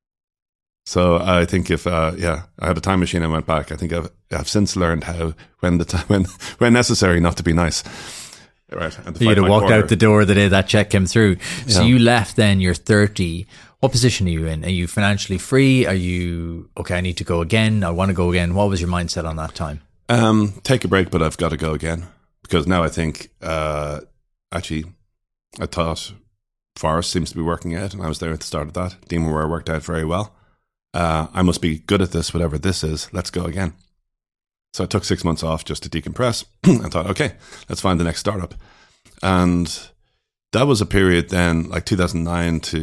S1: So I think if, I had a time machine and went back, I think I've since learned how, when necessary, not to be nice. Right. And
S2: you'd have walked out the door the day that check came through. So you left then, you're 30. What position are you in? Are you financially free? Are you, okay, I need to go again. I want to go again. What was your mindset on that time?
S1: Take a break, but I've got to go again. Because now I think, actually, I thought Forest seems to be working out, and I was there at the start of that. Demonware worked out very well. I must be good at this, whatever this is. Let's go again. So I took 6 months off just to decompress and thought, okay, let's find the next startup. And that was a period then, like 2009 to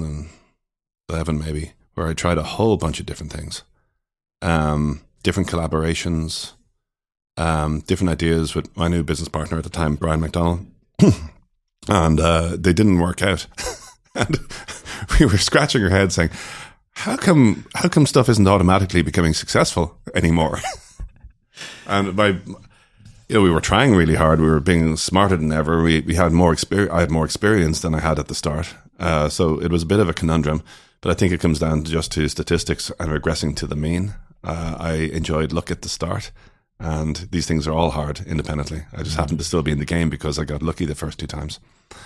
S1: 2011 maybe, where I tried a whole bunch of different things. Different collaborations, different ideas with my new business partner at the time, Brian McDonald. And they didn't work out. And we were scratching our heads saying, how come stuff isn't automatically becoming successful anymore? And we were trying really hard. We were being smarter than ever. We had more experience. I had more experience than I had at the start. So it was a bit of a conundrum. But I think it comes down just to statistics and regressing to the mean. I enjoyed luck at the start. And these things are all hard independently. I just happened to still be in the game because I got lucky the first 2 times.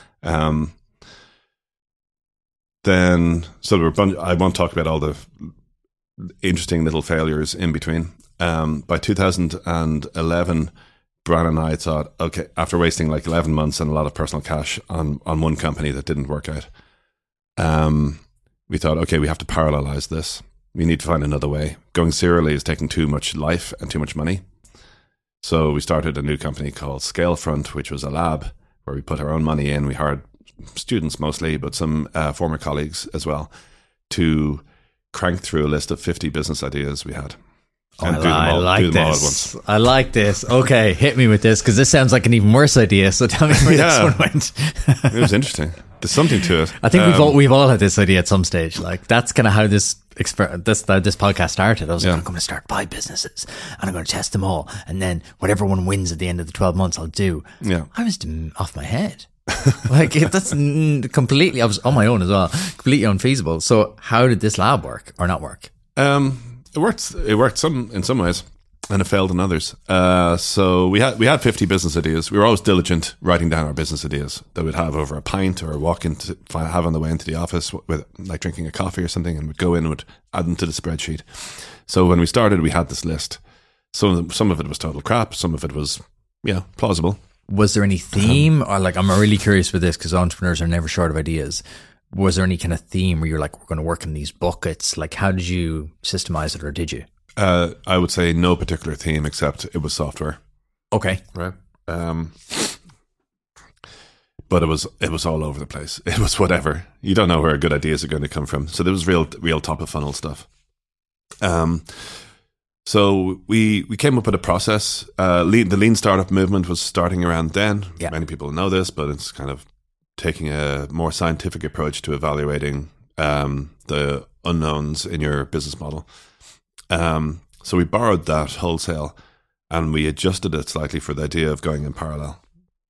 S1: I won't talk about all the interesting little failures in between. By 2011, Brian and I thought, okay, after wasting like 11 months and a lot of personal cash on one company that didn't work out, we thought, okay, we have to parallelize this. We need to find another way. Going serially is taking too much life and too much money. So we started a new company called Scalefront, which was a lab where we put our own money in. We hired students mostly, but some former colleagues as well, to crank through a list of 50 business ideas we had. And do them all at once.
S2: I like this. Okay, hit me with this, because this sounds like an even worse idea. So tell me where this one went.
S1: It was interesting. There's something to it.
S2: I think we've all had this idea at some stage. Like, that's kind of how this podcast started. I was like, I'm going to start 5 businesses and I'm going to test them all, and then whatever one wins at the end of the 12 months, I'll do. Yeah, I was off my head. Like, that's completely. I was on my own as well, completely unfeasible. So, how did this lab work or not work?
S1: It worked. It worked in some ways, and it failed in others. So we had 50 business ideas. We were always diligent writing down our business ideas that we'd have over a pint or have on the way into the office with like drinking a coffee or something, and we'd go in and would add them to the spreadsheet. So when we started, we had this list. Some of it was total crap. Some of it was plausible.
S2: Was there any theme, or like, I'm really curious with this because entrepreneurs are never short of ideas. Was there any kind of theme where you're like, we're going to work in these buckets? Like, how did you systemize it, or did you?
S1: I would say no particular theme, except it was software.
S2: Okay.
S1: Right. But it was all over the place. It was whatever. You don't know where good ideas are going to come from. So there was real top of funnel stuff. So we came up with a process. The lean startup movement was starting around then. Yeah. Many people know this, but it's kind of taking a more scientific approach to evaluating the unknowns in your business model. So we borrowed that wholesale and we adjusted it slightly for the idea of going in parallel.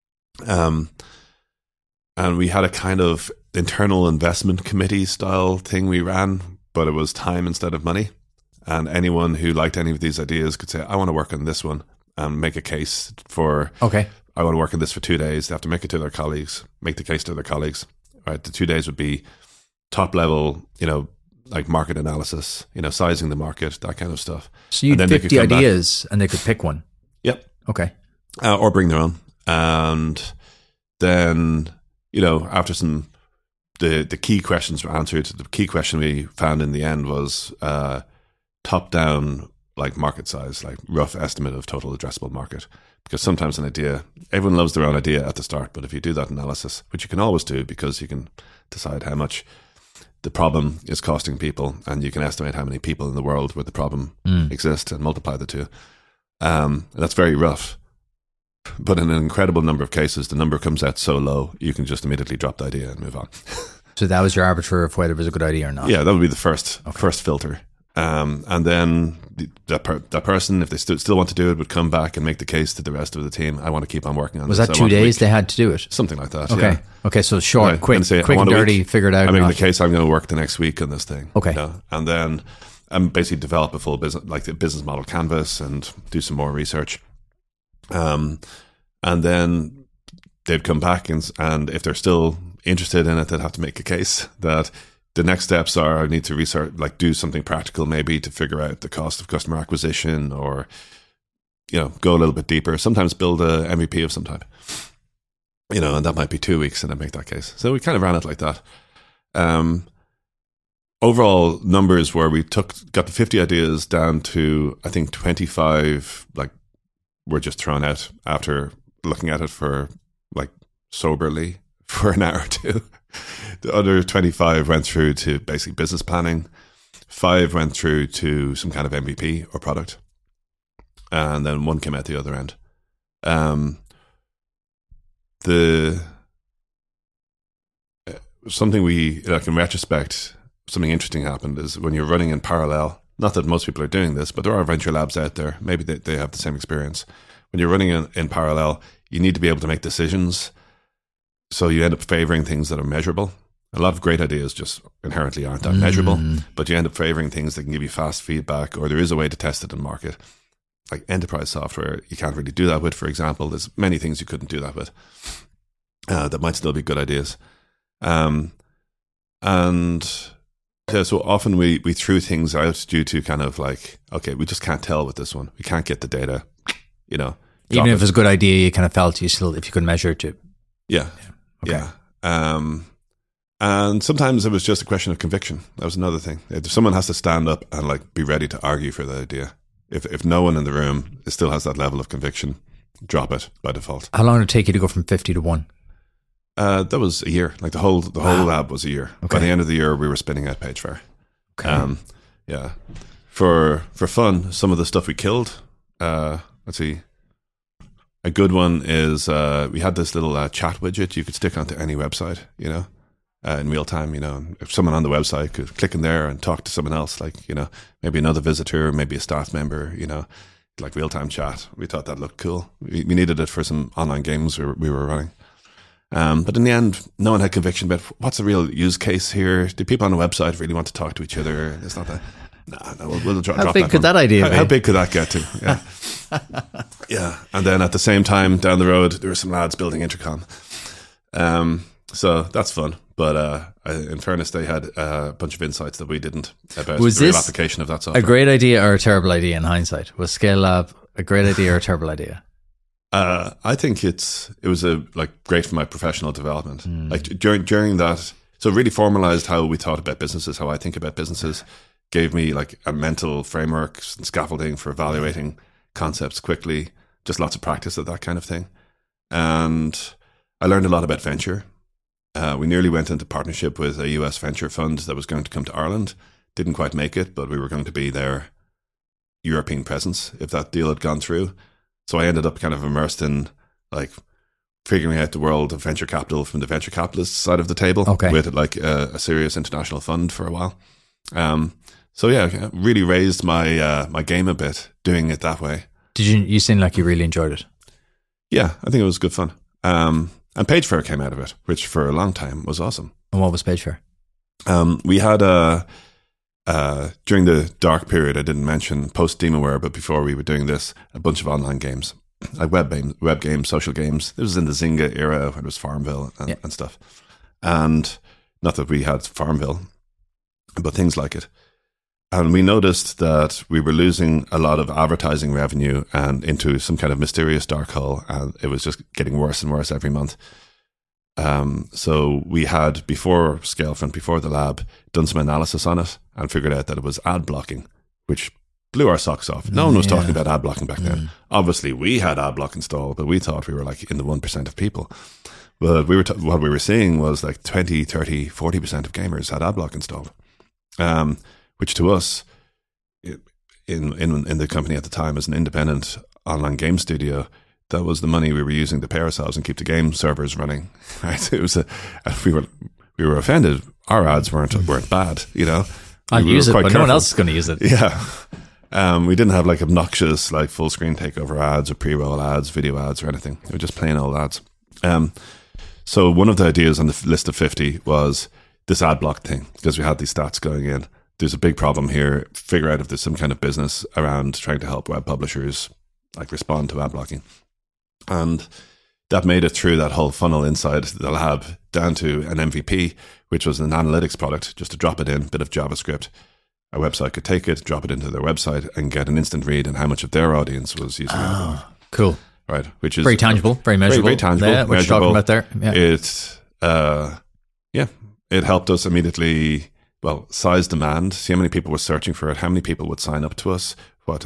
S1: And we had a kind of internal investment committee style thing we ran, but it was time instead of money. And anyone who liked any of these ideas could say, I want to work on this one, and make a case for,
S2: okay,
S1: I want to work on this for 2 days. They have to make it to their colleagues, make the case to their colleagues. Right? The 2 days would be top level, like market analysis, sizing the market, that kind of stuff.
S2: So you had 50 ideas and they could pick one.
S1: Yep.
S2: Okay.
S1: Or bring their own. And then, after the key questions were answered, the key question we found in the end was top-down, like market size, like rough estimate of total addressable market. Because sometimes an idea, everyone loves their own idea at the start, but if you do that analysis, which you can always do because you can decide how much the problem is costing people, and you can estimate how many people in the world where the problem exists and multiply the two. That's very rough. But in an incredible number of cases, the number comes out so low, you can just immediately drop the idea and move on.
S2: So that was your arbiter of whether it was a good idea or not?
S1: Yeah, that would be the first filter. And then that person, if they still want to do it, would come back and make the case to the rest of the team. I want to keep on working on
S2: this.
S1: Was
S2: that 2 days they had to do it?
S1: Something like that,
S2: okay.
S1: Yeah.
S2: Okay, so short, quick and dirty, figure it out.
S1: I'm making the case I'm going to work the next week on this thing.
S2: Okay.
S1: And then basically develop a full business, like the business model canvas, and do some more research. And then they'd come back and if they're still interested in it, they'd have to make a case that the next steps are I need to research, like do something practical maybe to figure out the cost of customer acquisition, or go a little bit deeper. Sometimes build a MVP of some type, and that might be 2 weeks, and then make that case. So we kind of ran it like that. Overall numbers where we got the 50 ideas down to, I think 25 like were just thrown out after looking at it for like soberly for an hour or two. The other 25 went through to basic business planning. 5 went through to some kind of MVP or product. And then 1 came out the other end. Something in retrospect, something interesting happened is when you're running in parallel, not that most people are doing this, but there are venture labs out there. Maybe they have the same experience. When you're running in parallel, you need to be able to make decisions. So you end up favoring things that are measurable. A lot of great ideas just inherently aren't that measurable, but you end up favoring things that can give you fast feedback, or there is a way to test it in market. Like enterprise software, you can't really do that with, for example. There's many things you couldn't do that with that might still be good ideas. So often we threw things out due to kind of like, okay, we just can't tell with this one. We can't get the data,
S2: Even if it's a good idea, you kind of felt if you could measure it.
S1: Yeah. Okay. Yeah. And sometimes it was just a question of conviction. That was another thing. If someone has to stand up and like be ready to argue for the idea. If no one in the room still has that level of conviction, drop it by default.
S2: How long did it take you to go from 50 to 1?
S1: That was a year. Like the whole lab was a year.
S2: Okay.
S1: By the end of the year, we were spinning out Pagefair.
S2: Okay.
S1: Yeah. For fun, some of the stuff we killed. Let's see. A good one is we had this little chat widget you could stick onto any website, in real time, if someone on the website could click in there and talk to someone else, like, maybe another visitor, maybe a staff member, like real time chat. We thought that looked cool. We needed it for some online games we were running. But in the end, no one had conviction about what's the real use case here. Do people on the website really want to talk to each other? It's not that. No, we'll drop that.
S2: How big could that idea be?
S1: How big could that get to? Yeah. Yeah. And then at the same time, down the road, there were some lads building Intercom. So that's fun. But in fairness, they had a bunch of insights that we didn't about the real application of that software.
S2: A great idea or a terrible idea in hindsight? Was Scale Lab a great idea or a terrible idea?
S1: I think it was great for my professional development. Like during that, so it really formalized how we thought about businesses, how I think about businesses. Gave me like a mental framework and scaffolding for evaluating concepts quickly. Just lots of practice at that kind of thing, and I learned a lot about venture. We nearly went into partnership with a US venture fund that was going to come to Ireland. Didn't quite make it, but we were going to be their European presence if that deal had gone through. So I ended up kind of immersed in like figuring out the world of venture capital from the venture capitalist side of the table, with like a serious international fund for a while. So yeah, really raised my my game a bit doing it that way.
S2: Did you seem like you really enjoyed it?
S1: Yeah, I think it was good fun. And Pagefair came out of it, which for a long time was awesome.
S2: And what was Pagefair?
S1: We had during the dark period, I didn't mention post Demonware, but before we were doing this, a bunch of online games, like web games, social games. This was in the Zynga era when it was Farmville and stuff. And not that we had Farmville, but things like it. And we noticed that we were losing a lot of advertising revenue and into some kind of mysterious dark hole, and it was just getting worse and worse every month. So we had, before Scalefront, before the lab, done some analysis on it and figured out that it was ad blocking, which blew our socks off. No one was talking about ad blocking back then. Obviously, we had ad block installed, but we thought we were like in the 1% of people. But what we were seeing was like 20, 30, 40% of gamers had ad block installed. Which to us, in the company at the time, as an independent online game studio, that was the money we were using to pay ourselves and keep the game servers running. Right? It was we were offended. Our ads weren't bad, you know.
S2: I'll use it, but careful. No one else is going to use it.
S1: Yeah. We didn't have like obnoxious like full screen takeover ads or pre-roll ads, video ads or anything. It was just plain old ads. So one of the ideas on the list of 50 was this ad block thing, because we had these stats going in. There's a big problem here. Figure out if there's some kind of business around trying to help web publishers like respond to ad blocking. And that made it through that whole funnel inside the lab down to an MVP, which was an analytics product, just to drop it in, a bit of JavaScript. Our website could take it, drop it into their website and get an instant read on how much of their audience was using it.
S2: Cool.
S1: Right. Which is
S2: very tangible, very measurable.
S1: Very tangible.
S2: Yeah, what you're talking about there.
S1: Yeah. It helped us immediately. Well, size demand, see how many people were searching for it, how many people would sign up to us,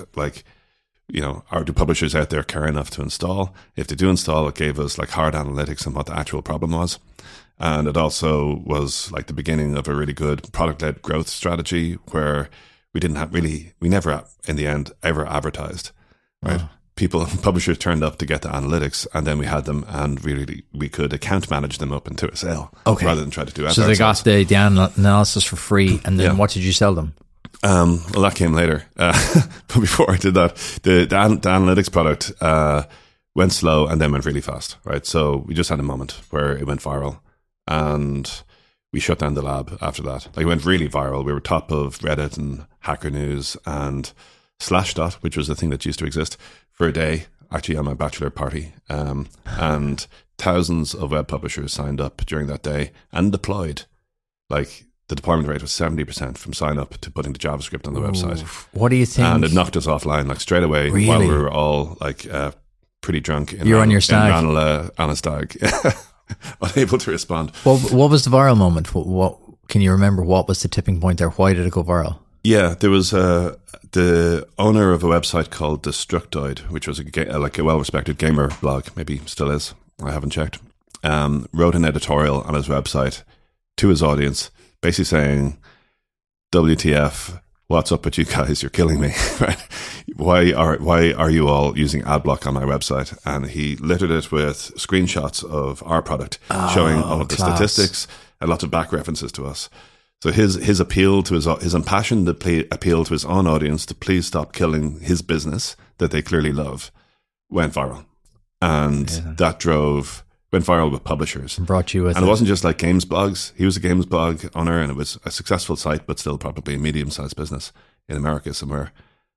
S1: do publishers out there care enough to install? If they do install, it gave us like hard analytics on what the actual problem was. And it also was like the beginning of a really good product-led growth strategy where we never in the end ever advertised, right? Oh. Publishers turned up to get the analytics, and then we had them, and we could account manage them up into a sale, rather than try to do it.
S2: So they got the analysis for free, and then what did you sell them?
S1: Well, that came later. But before I did that, the analytics product went slow and then went really fast, right? So we just had a moment where it went viral, and we shut down the lab after that. Like, it went really viral. We were top of Reddit and Hacker News and Slashdot, which was a thing that used to exist, for a day, actually on my bachelor party. And thousands of web publishers signed up during that day and deployed. Like, the deployment rate was 70% from sign up to putting the JavaScript on the website.
S2: What do you think?
S1: And it knocked us offline like straight away.
S2: Really?
S1: While we were all like pretty drunk.
S2: You're on your stag.
S1: On a stag. Unable to respond.
S2: What was the viral moment? What can you remember? What was the tipping point there? Why did it go viral?
S1: Yeah, there was the owner of a website called Destructoid, which was a well-respected gamer blog, maybe still is, I haven't checked, wrote an editorial on his website to his audience, basically saying, WTF, what's up with you guys? You're killing me. Right? Why are you all using adblock on my website? And he littered it with screenshots of our product, showing all of the statistics and lots of back references to us. So his appeal to his impassioned appeal to his own audience to please stop killing his business that they clearly love went viral, and that went viral with publishers.
S2: Brought you with,
S1: and it wasn't just like games blogs. He was a games blog owner, and it was a successful site, but still probably a medium-sized business in America somewhere.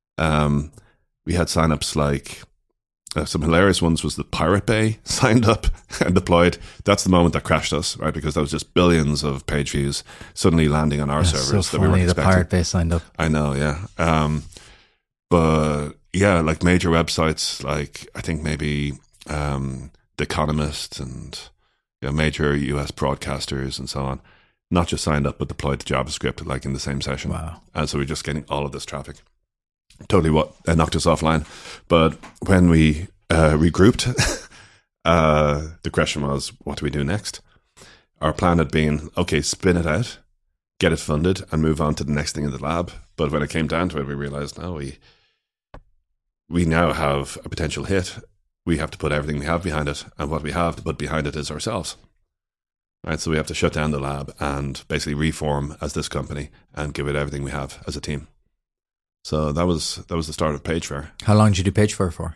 S1: We had signups like. Some hilarious ones was the Pirate Bay signed up and deployed. That's the moment that crashed us, right? Because that was just billions of page views suddenly landing on our servers
S2: so
S1: that we weren't expecting.
S2: The Pirate Bay signed up.
S1: I know, yeah. But yeah, like major websites, like I think maybe The Economist and major US broadcasters and so on, not just signed up but deployed to JavaScript like in the same session.
S2: Wow!
S1: And so we're just getting all of this traffic. Totally knocked us offline. But when we regrouped, the question was, what do we do next? Our plan had been, okay, spin it out, get it funded, and move on to the next thing in the lab. But when it came down to it, we realized, no, we now have a potential hit. We have to put everything we have behind it. And what we have to put behind it is ourselves. Right? So we have to shut down the lab and basically reform as this company and give it everything we have as a team. So that was the start of PageFair.
S2: How long did you do PageFair for?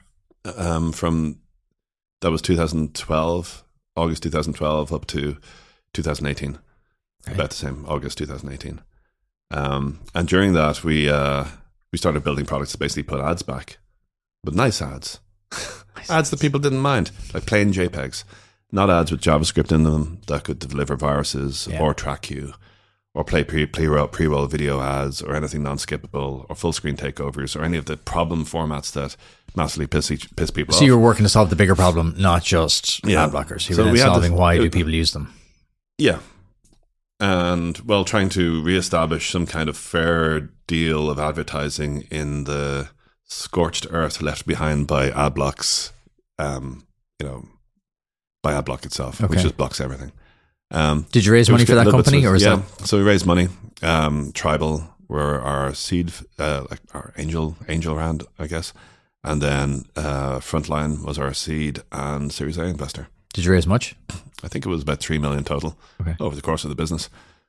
S1: That was 2012, August 2012 up to 2018. Okay. About the same, August 2018. And during that, we started building products to basically put ads back, but nice ads. Ads that people didn't mind, like plain JPEGs, not ads with JavaScript in them that could deliver viruses or track you, or play pre-roll video ads, or anything non-skippable, or full screen takeovers, or any of the problem formats that massively piss people off.
S2: So you were working to solve the bigger problem, not just ad blockers. You were solving why do people use them.
S1: Yeah. And, well, trying to reestablish some kind of fair deal of advertising in the scorched earth left behind by ad blocks, by ad block itself, which just blocks everything.
S2: Did you raise money for that company, or is that?
S1: So we raised money. Tribal were our seed, our angel round, I guess, and then Frontline was our seed and Series A investor.
S2: Did you raise much?
S1: I think it was about 3 million total over the course of the business.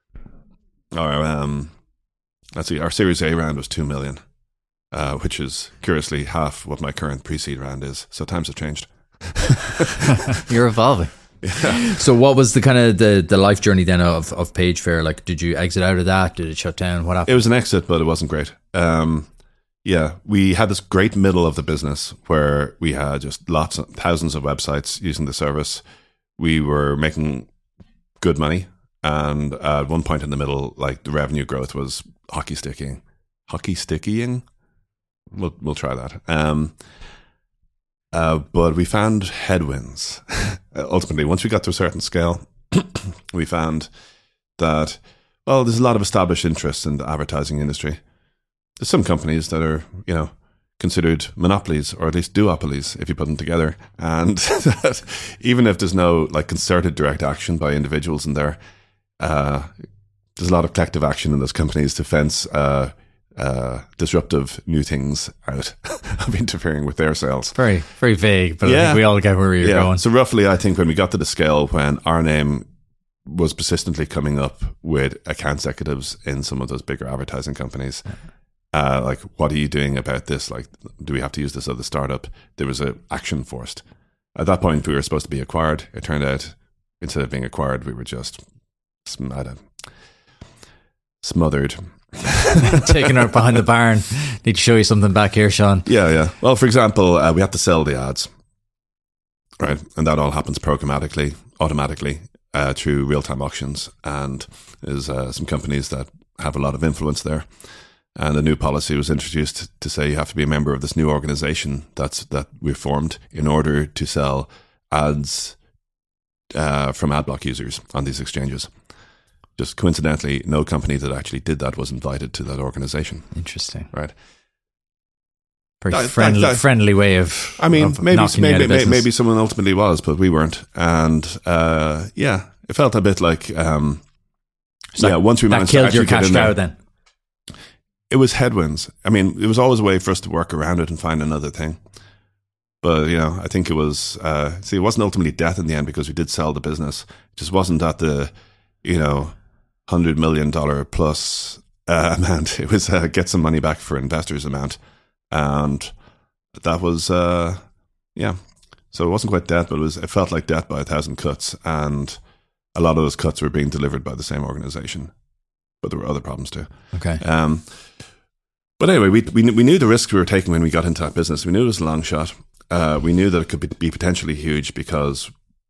S1: Our Series A round was 2 million, which is curiously half what my current pre-seed round is. So times have changed.
S2: You're evolving. Yeah. So what was the kind of the life journey then of PageFair? Like, did you exit out of that? Did it shut down? What happened?
S1: It was an exit, but it wasn't great. We had this great middle of the business where we had just thousands of websites using the service. We were making good money, and at one point in the middle, like, the revenue growth was hockey sticking. We'll try that. But we found headwinds. Ultimately, once we got to a certain scale, we found that, well, there's a lot of established interest in the advertising industry. There's some companies that are, considered monopolies, or at least duopolies if you put them together. And that even if there's no like concerted direct action by individuals in there, there's a lot of collective action in those companies to fence disruptive new things out of interfering with their sales.
S2: Very, very vague, but I think we all get where you're going.
S1: So roughly, I think when we got to the scale when our name was persistently coming up with account executives in some of those bigger advertising companies, like, what are you doing about this? Like, do we have to use this other startup? There was an action forced. At that point, we were supposed to be acquired. It turned out, instead of being acquired, we were just smothered.
S2: Taken out behind the barn. Need to show you something back here, Sean.
S1: Yeah. Well, for example, we have to sell the ads, right? And that all happens automatically through real-time auctions. And there's some companies that have a lot of influence there. And a new policy was introduced to say you have to be a member of this new organization that we formed in order to sell ads from AdBlock users on these exchanges. Just coincidentally, no company that actually did that was invited to that organization.
S2: Interesting,
S1: right?
S2: Very friendly way of.
S1: I mean,
S2: of maybe
S1: someone ultimately was, but we weren't. And it felt a bit like once we managed to actually get in there,
S2: then
S1: it was headwinds. I mean, it was always a way for us to work around it and find another thing. But I think it was. It wasn't ultimately death in the end because we did sell the business. It just wasn't at the $100 million plus amount. It was get some money back for investors amount, and that was So it wasn't quite death, but it felt like death by 1,000 cuts, and a lot of those cuts were being delivered by the same organization, but there were other problems too.
S2: Okay.
S1: But anyway, we knew the risks we were taking when we got into that business. We knew it was a long shot. We knew that it could be potentially huge because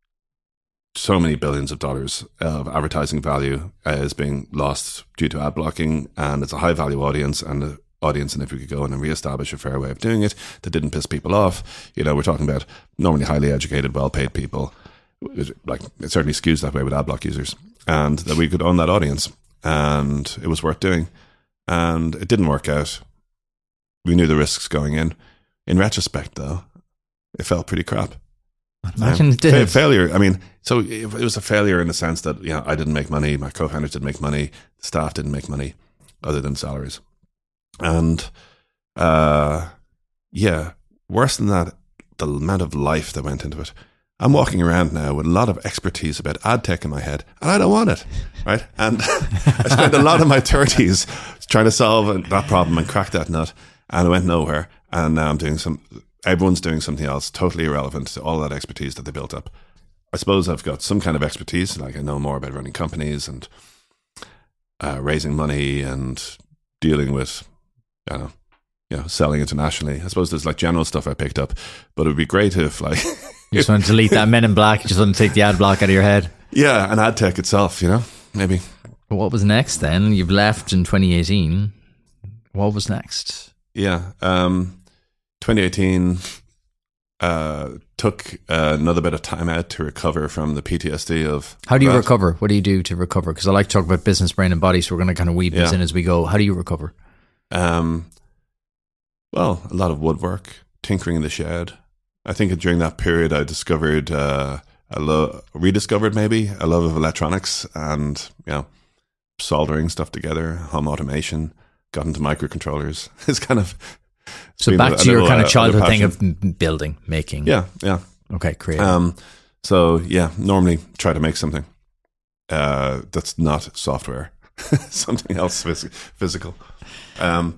S1: so many billions of dollars of advertising value is being lost due to ad blocking, and it's a high value audience, and if we could go in and reestablish a fair way of doing it that didn't piss people off, we're talking about normally highly educated, well paid people. Like, it certainly skews that way with ad block users, and that we could own that audience, and it was worth doing. And it didn't work out. We knew the risks going in. In retrospect, though, it felt pretty crap.
S2: Imagine it did.
S1: Failure. I mean, so it was a failure in the sense that I didn't make money, my co-founders didn't make money, the staff didn't make money other than salaries, and worse than that, the amount of life that went into it. I'm walking around now with a lot of expertise about ad tech in my head, and I don't want it, right? And I spent a lot of my 30s trying to solve that problem and crack that nut, and it went nowhere. And now everyone's doing something else totally irrelevant to all that expertise that they built up. I suppose I've got some kind of expertise, like I know more about running companies and raising money and dealing with, selling internationally. I suppose there's like general stuff I picked up, but it would be great if
S2: you just want to delete that Men in Black. You just want to take the ad block out of your head.
S1: Yeah, and ad tech itself, maybe.
S2: But what was next then? You've left in 2018. What was next?
S1: Yeah. 2018 took another bit of time out to recover from the PTSD of...
S2: How do you recover? What do you do to recover? Because I like to talk about business, brain and body, so we're going to kind of weave this in as we go. How do you recover?
S1: Well, a lot of woodwork, tinkering in the shed. I think during that period I discovered, rediscovered maybe, a love of electronics and, soldering stuff together, home automation, got into microcontrollers. It's kind of...
S2: So back to your kind of childhood thing of building, making.
S1: Yeah.
S2: Okay, creative.
S1: So normally try to make something that's not software, something else physical. Then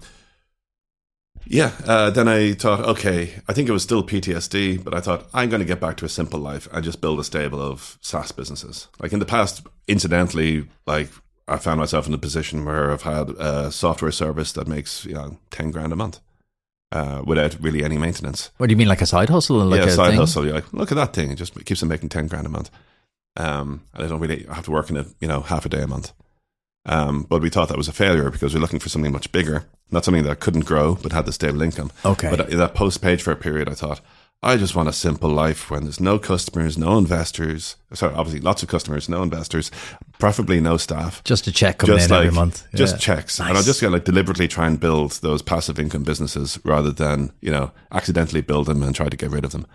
S1: I thought, okay, I think it was still PTSD, but I thought I'm going to get back to a simple life and just build a stable of SaaS businesses. Like in the past, incidentally, like I found myself in a position where I've had a software service that makes 10 grand a month. Without really any maintenance.
S2: What do you mean, like a side hustle? Like
S1: a side
S2: thing?
S1: hustle. You're like, look at that thing. It just keeps them making 10 grand a month. And I don't really have to work in it, half a day a month. But we thought that was a failure because we're looking for something much bigger, not something that couldn't grow but had the stable income.
S2: Okay.
S1: But that post-page for a period, I thought, I just want a simple life when there's no customers, no investors. Sorry, obviously lots of customers, no investors, preferably no staff.
S2: Just a check coming in every month.
S1: Just checks. Nice. And I'll just deliberately try and build those passive income businesses rather than, accidentally build them and try to get rid of them.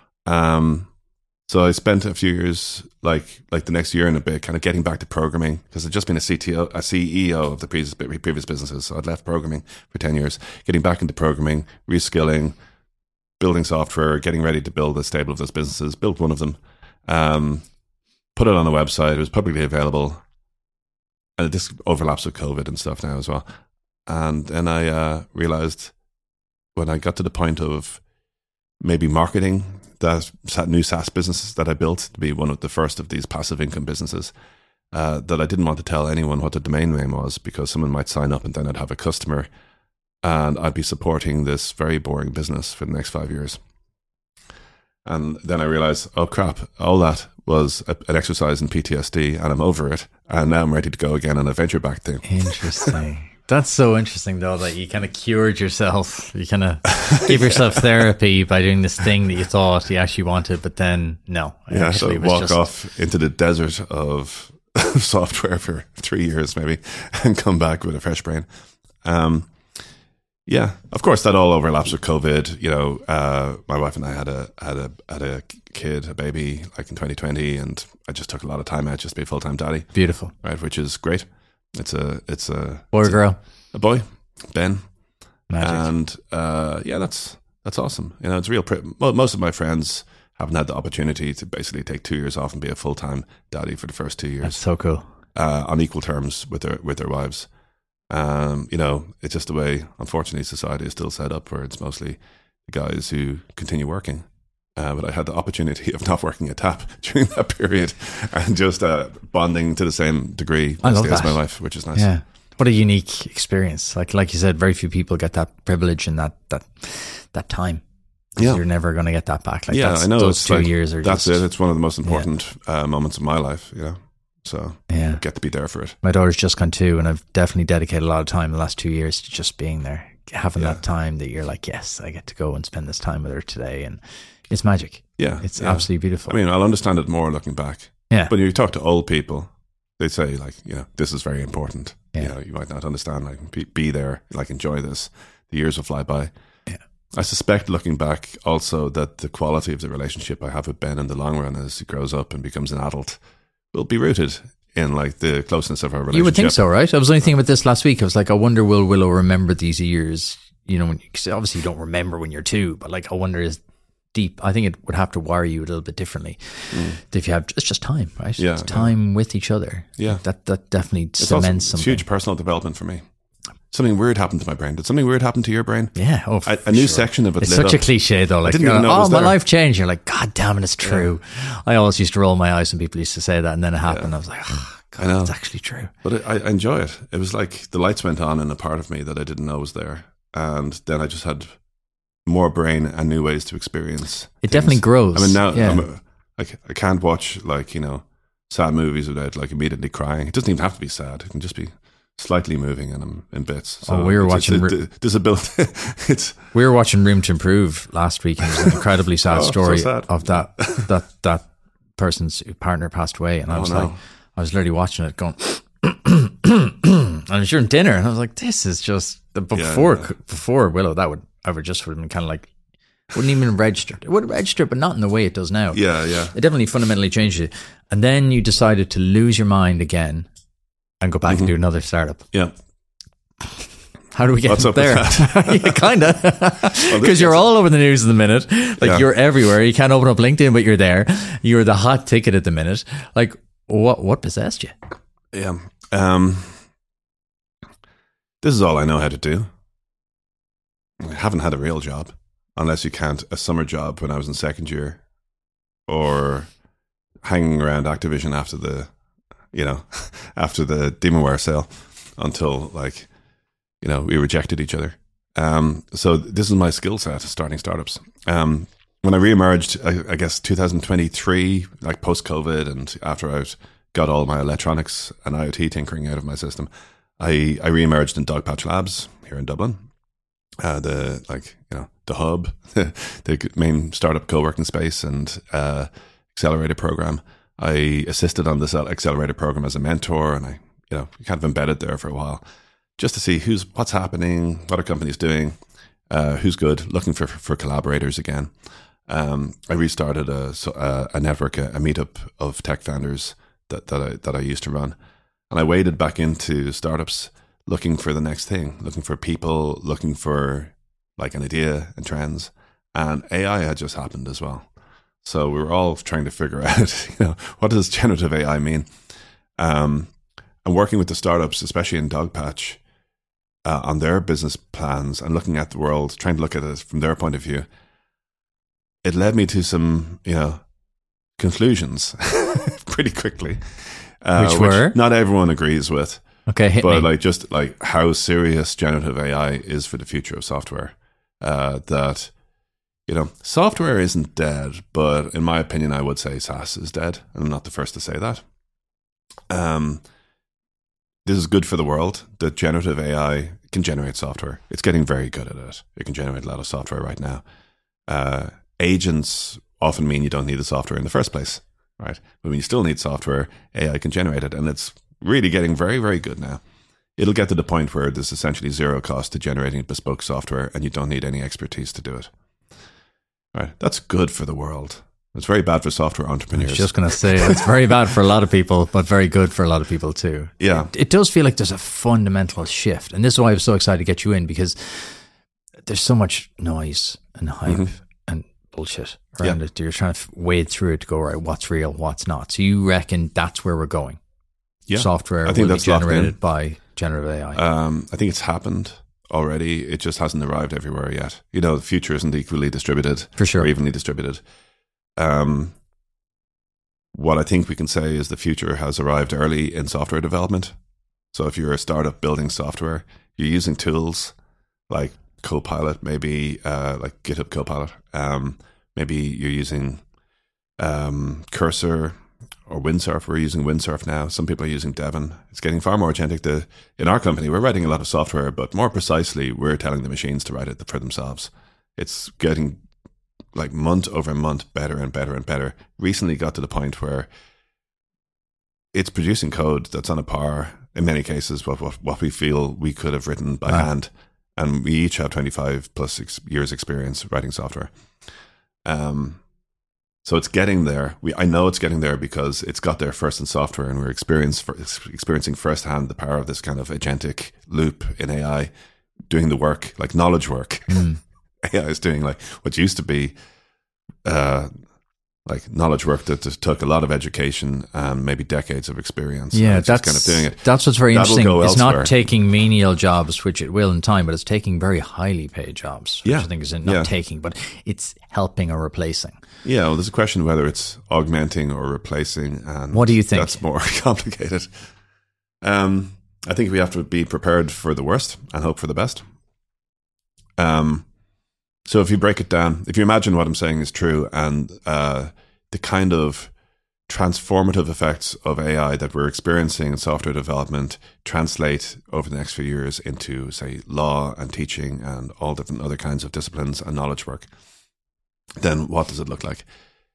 S1: So I spent a few years, like the next year and a bit, kind of getting back to programming because I'd just been a CEO of the previous businesses. So I'd left programming for 10 years, getting back into programming, reskilling, building software, getting ready to build a stable of those businesses, built one of them, put it on a website. It was publicly available. And this overlaps with COVID and stuff now as well. And then I realized when I got to the point of maybe marketing that new SaaS business that I built to be one of the first of these passive income businesses, that I didn't want to tell anyone what the domain name was because someone might sign up and then I'd have a customer and I'd be supporting this very boring business for the next 5 years. And then I realized, oh crap, all that was an exercise in PTSD and I'm over it. And now I'm ready to go again on a venture-backed thing.
S2: Interesting. That's so interesting though, that you kind of cured yourself. You kind of give yourself therapy by doing this thing that you thought you actually wanted, but then no.
S1: So walk off into the desert of software for 3 years maybe and come back with a fresh brain. Of course, that all overlaps with COVID. My wife and I had a kid, a baby, like in 2020, and I just took a lot of time out just to be a full-time daddy. Beautiful, right? Which is great. It's a
S2: boy or girl?
S1: A boy, Ben.
S2: Magic.
S1: And that's awesome. It's real. Most of my friends haven't had the opportunity to basically take 2 years off and be a full-time daddy for the first 2 years.
S2: That's so cool.
S1: On equal terms with their wives. It's just the way, unfortunately, society is still set up where it's mostly the guys who continue working. But I had the opportunity of not working a tap during that period and just bonding to the same degree as my wife, which is nice.
S2: Yeah. What a unique experience. Like you said, very few people get that privilege and that time. Yeah. You're never going to get that back.
S1: I know.
S2: Those 2 years are
S1: that's it. It's one of the most important moments of my life, So I get to be there for it.
S2: My daughter's just gone 2 and I've definitely dedicated a lot of time in the last 2 years to just being there, having that time that you're like, yes, I get to go and spend this time with her today. And it's magic.
S1: Yeah.
S2: It's absolutely beautiful.
S1: I mean, I'll understand it more looking back.
S2: Yeah.
S1: But when you talk to old people, they say this is very important.
S2: Yeah.
S1: You might not understand, be there, enjoy this. The years will fly by.
S2: Yeah.
S1: I suspect looking back also that the quality of the relationship I have with Ben in the long run as he grows up and becomes an adult will be rooted in the closeness of our relationship.
S2: You would think so, right? I was only thinking about this last week. I was like, I wonder, will Willow remember these years? Cause obviously you don't remember when you're 2, but I wonder is deep. I think it would have to wire you a little bit differently if you have. It's just time, right?
S1: Yeah,
S2: it's time with each other.
S1: Yeah,
S2: that definitely cements something.
S1: It's huge personal development for me. Something weird happened to my brain. Did something weird happen to your brain?
S2: Yeah.
S1: A new section of it.
S2: It's such a cliche though.
S1: I didn't even know it was
S2: my
S1: there.
S2: life changed. You're like, God damn it, it's true. Yeah. I always used to roll my eyes when people used to say that, and then it happened. I was like, oh, God, it's actually true.
S1: But I enjoy it. It was like the lights went on in a part of me that I didn't know was there, and then I just had more brain and new ways to experience.
S2: It definitely grows.
S1: I mean, now I can't watch sad movies without like immediately crying. It doesn't even have to be sad. It can just be slightly moving and I'm in bits. So
S2: we were watching
S1: disability.
S2: We were watching Room to Improve last week, and it was an incredibly sad story of that person's partner passed away, and I was literally watching it going and I was during dinner and I was like, this is just before Willow, I would have been kind of like, wouldn't even register. It would have registered, but not in the way it does now.
S1: Yeah.
S2: It definitely fundamentally changed it. And then you decided to lose your mind again and go back and do another startup.
S1: Yeah.
S2: How do we get
S1: What's up
S2: there? Yeah, kind of. Because you're all over the news at the minute. Like you're everywhere. You can't open up LinkedIn, but you're there. You're the hot ticket at the minute. Like what possessed you?
S1: Yeah. This is all I know how to do. I haven't had a real job, unless you count a summer job when I was in second year, or hanging around Activision after the Demonware sale until we rejected each other. So this is my skill set, starting startups. When I re-emerged, I guess 2023, like post-COVID, and after I got all my electronics and IoT tinkering out of my system, I re-emerged in Dogpatch Labs here in Dublin. The hub, the main startup co-working space and accelerator program. I assisted on this accelerator program as a mentor, and I kind of embedded there for a while, just to see what's happening, what are companies doing, who's good, looking for collaborators again. I restarted a network, a meetup of tech founders that I used to run, and I waded back into startups, looking for the next thing, looking for people, looking for like an idea and trends, and AI had just happened as well. So we were all trying to figure out, what does generative AI mean? And working with the startups, especially in Dogpatch, on their business plans and looking at the world, trying to look at it from their point of view, it led me to some, conclusions pretty quickly,
S2: which were
S1: not everyone agrees with.
S2: Okay,
S1: but me. How serious generative AI is for the future of software. That software isn't dead, but in my opinion, I would say SaaS is dead. I'm not the first to say that. This is good for the world that generative AI can generate software. It's getting very good at it. It can generate a lot of software right now. Agents often mean you don't need the software in the first place, right? But when you still need software, AI can generate it, and it's really getting very, very good now. It'll get to the point where there's essentially zero cost to generating bespoke software, and you don't need any expertise to do it. Right? That's good for the world. It's very bad for software entrepreneurs.
S2: I was just going to say, it's very bad for a lot of people, but very good for a lot of people too.
S1: Yeah.
S2: It does feel like there's a fundamental shift. And this is why I was so excited to get you in, because there's so much noise and hype and bullshit around it. You're trying to wade through it to go, right, what's real, what's not. So you reckon that's where we're going?
S1: Yeah.
S2: Software will be generated by generative AI.
S1: I think it's happened already. It just hasn't arrived everywhere yet. The future isn't equally distributed,
S2: for sure,
S1: or evenly distributed. What I think we can say is the future has arrived early in software development. So if you're a startup building software, you're using tools like Copilot, maybe like GitHub Copilot. Maybe you're using Cursor or Windsurf. We're using Windsurf now. Some people are using Devon. It's getting far more agentic. In our company, we're writing a lot of software, but more precisely, we're telling the machines to write it for themselves. It's getting like month over month better and better and better. Recently got to the point where it's producing code that's on a par, in many cases, what we feel we could have written by hand. And we each have 25 plus years experience writing software. So it's getting there. I know it's getting there because it's got there first in software, and we're experiencing firsthand the power of this kind of agentic loop in AI doing the work, like knowledge work. AI is doing like what used to be like knowledge work that just took a lot of education and maybe decades of experience.
S2: Yeah,
S1: that's kind of doing it.
S2: That's what's very interesting. It's
S1: elsewhere.
S2: Not taking menial jobs, which it will in time, but it's taking very highly paid jobs, which I think is not taking, but it's helping or replacing.
S1: Yeah, well, there's a question whether it's augmenting or replacing. And
S2: what do you think?
S1: That's more complicated. I think we have to be prepared for the worst and hope for the best. So if you break it down, if you imagine what I'm saying is true, and the kind of transformative effects of AI that we're experiencing in software development translate over the next few years into, say, law and teaching and all different other kinds of disciplines and knowledge work, then what does it look like?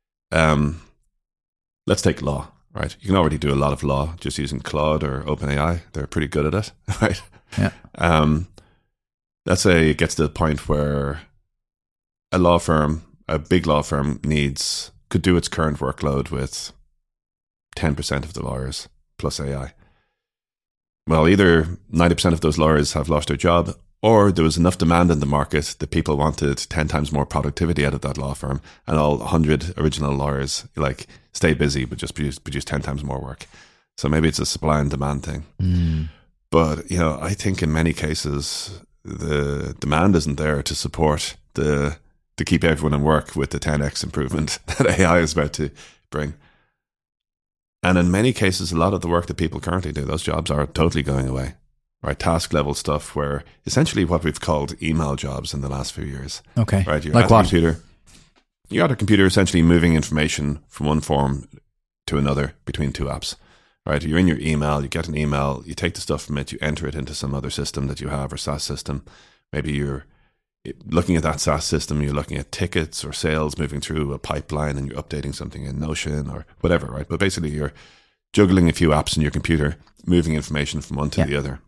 S1: Let's take law, right? You can already do a lot of law just using Claude or OpenAI. They're pretty good at it, right?
S2: Yeah.
S1: Let's say it gets to the point where a law firm, a big law firm could do its current workload with 10% of the lawyers plus AI. Well, either 90% of those lawyers have lost their job, or there was enough demand in the market that people wanted 10 times more productivity out of that law firm, and all 100 original lawyers stay busy but just produce 10 times more work. So maybe it's a supply and demand thing. But I think in many cases the demand isn't there to support to keep everyone in work with the 10x improvement that AI is about to bring. And in many cases, a lot of the work that people currently do, those jobs are totally going away, right? Task level stuff where essentially what we've called email jobs in the last few years.
S2: Okay.
S1: Right? You're
S2: like
S1: at
S2: what?
S1: You're at a computer essentially moving information from one form to another between two apps, right? You're in your email, you get an email, you take the stuff from it, you enter it into some other system that you have or SaaS system. Maybe you're looking at that SaaS system, you're looking at tickets or sales moving through a pipeline and you're updating something in Notion or whatever, right? But basically you're juggling a few apps in your computer, moving information from one to the other.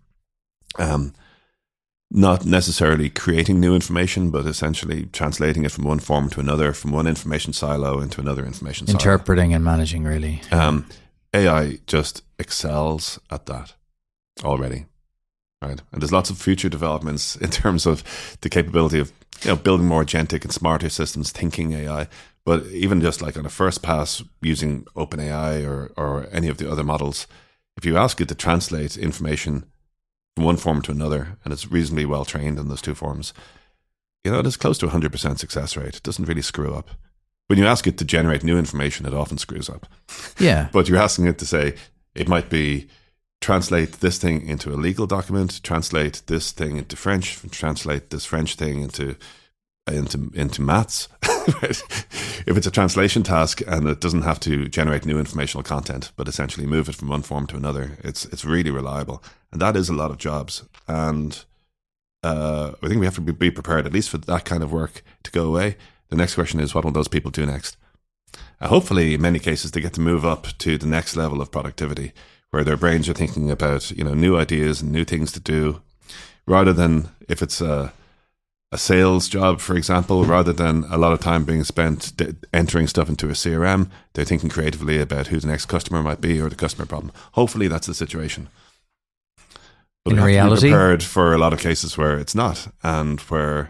S1: Not necessarily creating new information, but essentially translating it from one form to another, from one information silo into another information silo.
S2: Interpreting and managing, really.
S1: AI just excels at that already. Right. And there's lots of future developments in terms of the capability of building more agentic and smarter systems, thinking AI. But even just like on a first pass using OpenAI or any of the other models, if you ask it to translate information from one form to another, and it's reasonably well trained in those two forms, it is close to 100% success rate. It doesn't really screw up. When you ask it to generate new information, it often screws up.
S2: Yeah.
S1: But you're asking it to say, it might be translate this thing into a legal document, translate this thing into French, translate this French thing into maths. If it's a translation task and it doesn't have to generate new informational content, but essentially move it from one form to another, it's really reliable. And that is a lot of jobs. And I think we have to be prepared, at least for that kind of work to go away. The next question is, what will those people do next? Hopefully, in many cases, they get to move up to the next level of productivity, where their brains are thinking about new ideas and new things to do, rather than if it's a sales job, for example, rather than a lot of time being spent entering stuff into a CRM, they're thinking creatively about who the next customer might be or the customer problem. Hopefully that's the situation. But
S2: in
S1: we have
S2: reality,
S1: to be prepared for a lot of cases where it's not, and where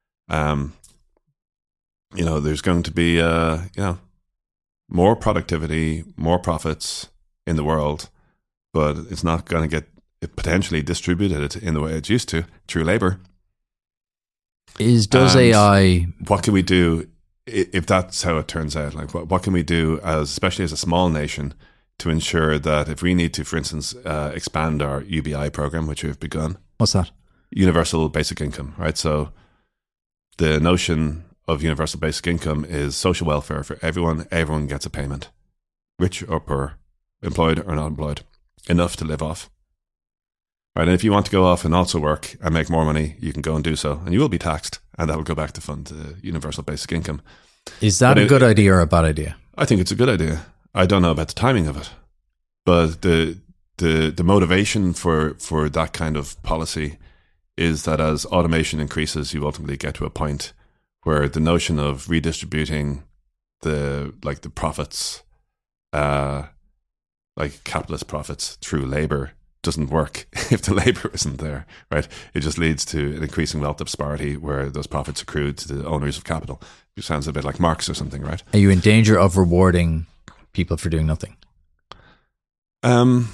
S1: there's going to be more productivity, more profits in the world, but it's not going to get potentially distributed in the way it's used to through labor.
S2: Does AI...
S1: What can we do if that's how it turns out? Like, what can we do, especially as a small nation, to ensure that if we need to, for instance, expand our UBI program, which we've begun.
S2: What's that?
S1: Universal basic income, right? So the notion of universal basic income is social welfare for everyone. Everyone gets a payment, rich or poor, employed or not employed, enough to live off. Right, and if you want to go off and also work and make more money, you can go and do so, and you will be taxed, and that will go back to fund the universal basic income.
S2: Is that a good idea or a bad idea?
S1: I think it's a good idea. I don't know about the timing of it, but the motivation for that kind of policy is that as automation increases, you ultimately get to a point where the notion of redistributing the profits, like capitalist profits through labor, doesn't work if the labor isn't there, right? It just leads to an increasing wealth disparity where those profits accrue to the owners of capital. It sounds a bit like Marx or something, right?
S2: Are you in danger of rewarding people for doing nothing?
S1: That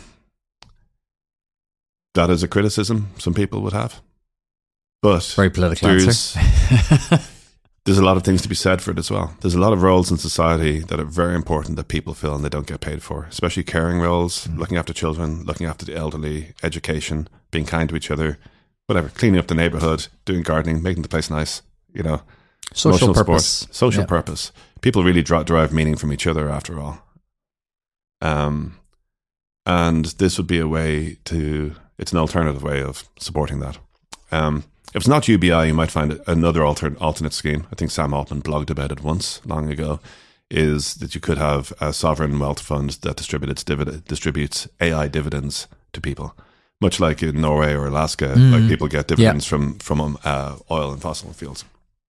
S1: is a criticism some people would have. But
S2: very political answer.
S1: There's a lot of things to be said for it as well. There's a lot of roles in society that are very important that people fill and they don't get paid for, especially caring roles, looking after children, looking after the elderly, education, being kind to each other, whatever, cleaning up the neighborhood, doing gardening, making the place nice,
S2: social purpose.
S1: Social purpose. People really derive meaning from each other after all. And this would be a way to, it's an alternative way of supporting that. If it's not UBI, you might find another alternate scheme. I think Sam Altman blogged about it once, long ago, is that you could have a sovereign wealth fund that distributes AI dividends to people. Much like in Norway or Alaska, like people get dividends from oil and fossil fuels.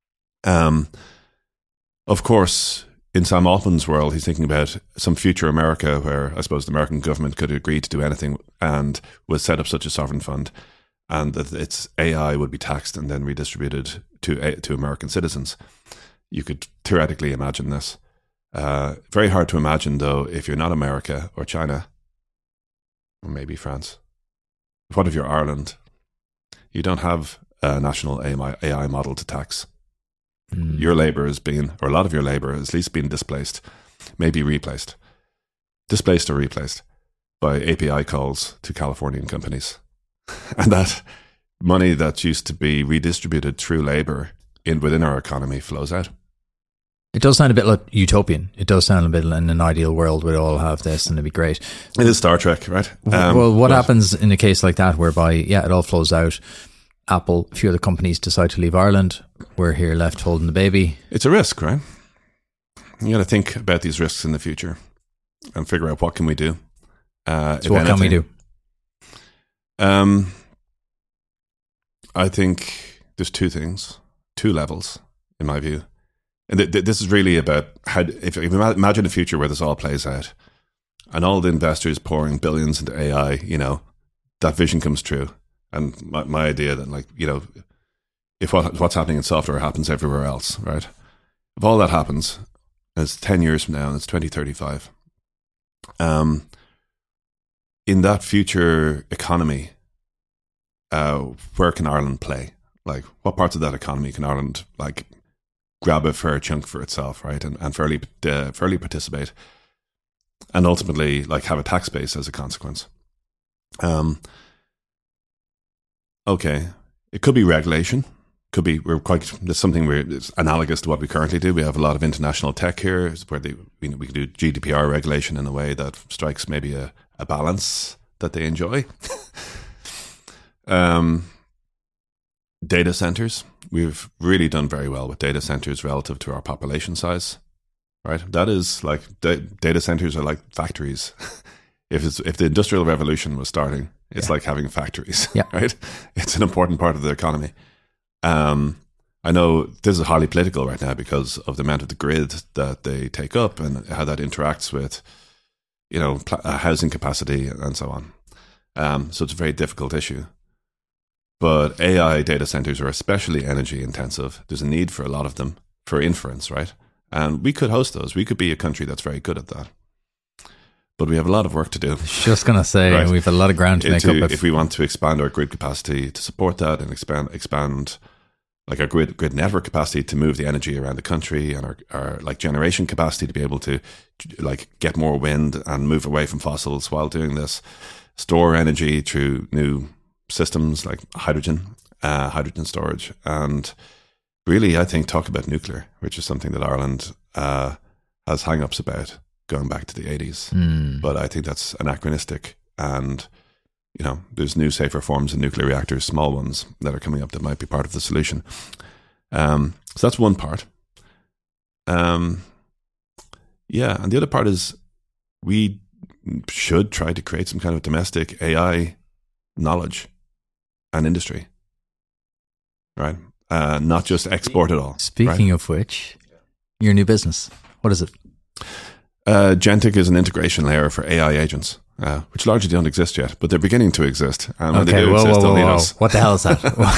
S1: Of course, in Sam Altman's world, he's thinking about some future America where I suppose the American government could agree to do anything and would set up such a sovereign fund, and that its AI would be taxed and then redistributed to American citizens. You could theoretically imagine this. Very hard to imagine, though, if you're not America or China, or maybe France. What if you're Ireland? You don't have a national AI model to tax. Your labour has been, or a lot of your labour has at least been displaced, maybe replaced. Displaced or replaced by API calls to Californian companies. And that money that used to be redistributed through labour within our economy flows out.
S2: It does sound a bit like utopian. It does sound a bit in an ideal world we'd all have this and it'd be great.
S1: It is Star Trek, right?
S2: Well, what happens in a case like that whereby, it all flows out? Apple, a few other companies decide to leave Ireland. We're here left holding the baby.
S1: It's a risk, right? You got to think about these risks in the future and figure out what can we do.
S2: So what can we do?
S1: I think there's two levels, in my view. And this is really about how, if you imagine a future where this all plays out and all the investors pouring billions into AI, that vision comes true. And my idea that, if what's happening in software happens everywhere else, right? If all that happens, and it's 10 years from now, and it's 2035, in that future economy, where can Ireland play? Like, what parts of that economy can Ireland, grab a fair chunk for itself, right? And fairly participate, and ultimately, have a tax base as a consequence. Okay, it could be regulation. Could be there's something it's analogous to what we currently do. We have a lot of international tech here, where we can do GDPR regulation in a way that strikes maybe a balance that they enjoy. Data centers. We've really done very well with data centers relative to our population size, right? That is data centers are like factories. If the Industrial Revolution was starting, it's like having factories, right? It's an important part of the economy. I know this is highly political right now because of the amount of the grid that they take up and how that interacts with, housing capacity and so on. So it's a very difficult issue. But AI data centers are especially energy intensive. There's a need for a lot of them for inference, right? And we could host those. We could be a country that's very good at that. But we have a lot of work to do.
S2: Just going to say, right? We've a lot of ground to make up.
S1: If we want to expand our grid capacity to support that and expand our grid network capacity to move the energy around the country, and our generation capacity to be able to get more wind and move away from fossils while doing this, store energy through new systems like hydrogen storage, and really, I think, talk about nuclear, which is something that Ireland has hang-ups about going back to the 80s. But I think that's anachronistic, and there's new safer forms of nuclear reactors, small ones that are coming up that might be part of the solution. So that's one part. And the other part is we should try to create some kind of domestic AI knowledge and industry, right? Not just export it all.
S2: Speaking of which, your new business, what is it?
S1: Gentic is an integration layer for AI agents, which largely don't exist yet, but they're beginning to exist. And when they do exist, they'll need us.
S2: What the hell is that?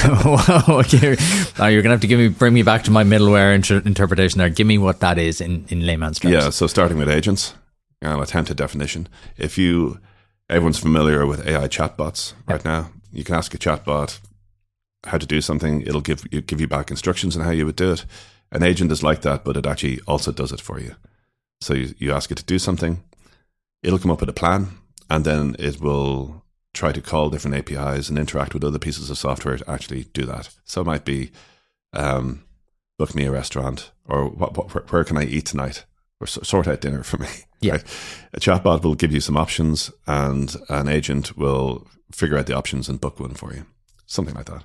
S2: You're going to have to bring me back to my middleware interpretation there. Give me what that is in layman's terms.
S1: Yeah, so starting with agents, I'll attempt a definition. Everyone's familiar with AI chatbots right now. You can ask a chatbot how to do something. It'll give you back instructions on how you would do it. An agent is like that, but it actually also does it for you. So you ask it to do something, it'll come up with a plan, and then it will try to call different APIs and interact with other pieces of software to actually do that. So it might be, book me a restaurant, or where can I eat tonight? or sort out dinner for me.
S2: Yeah.
S1: Right? A chatbot will give you some options, and an agent will figure out the options and book one for you. Something like that.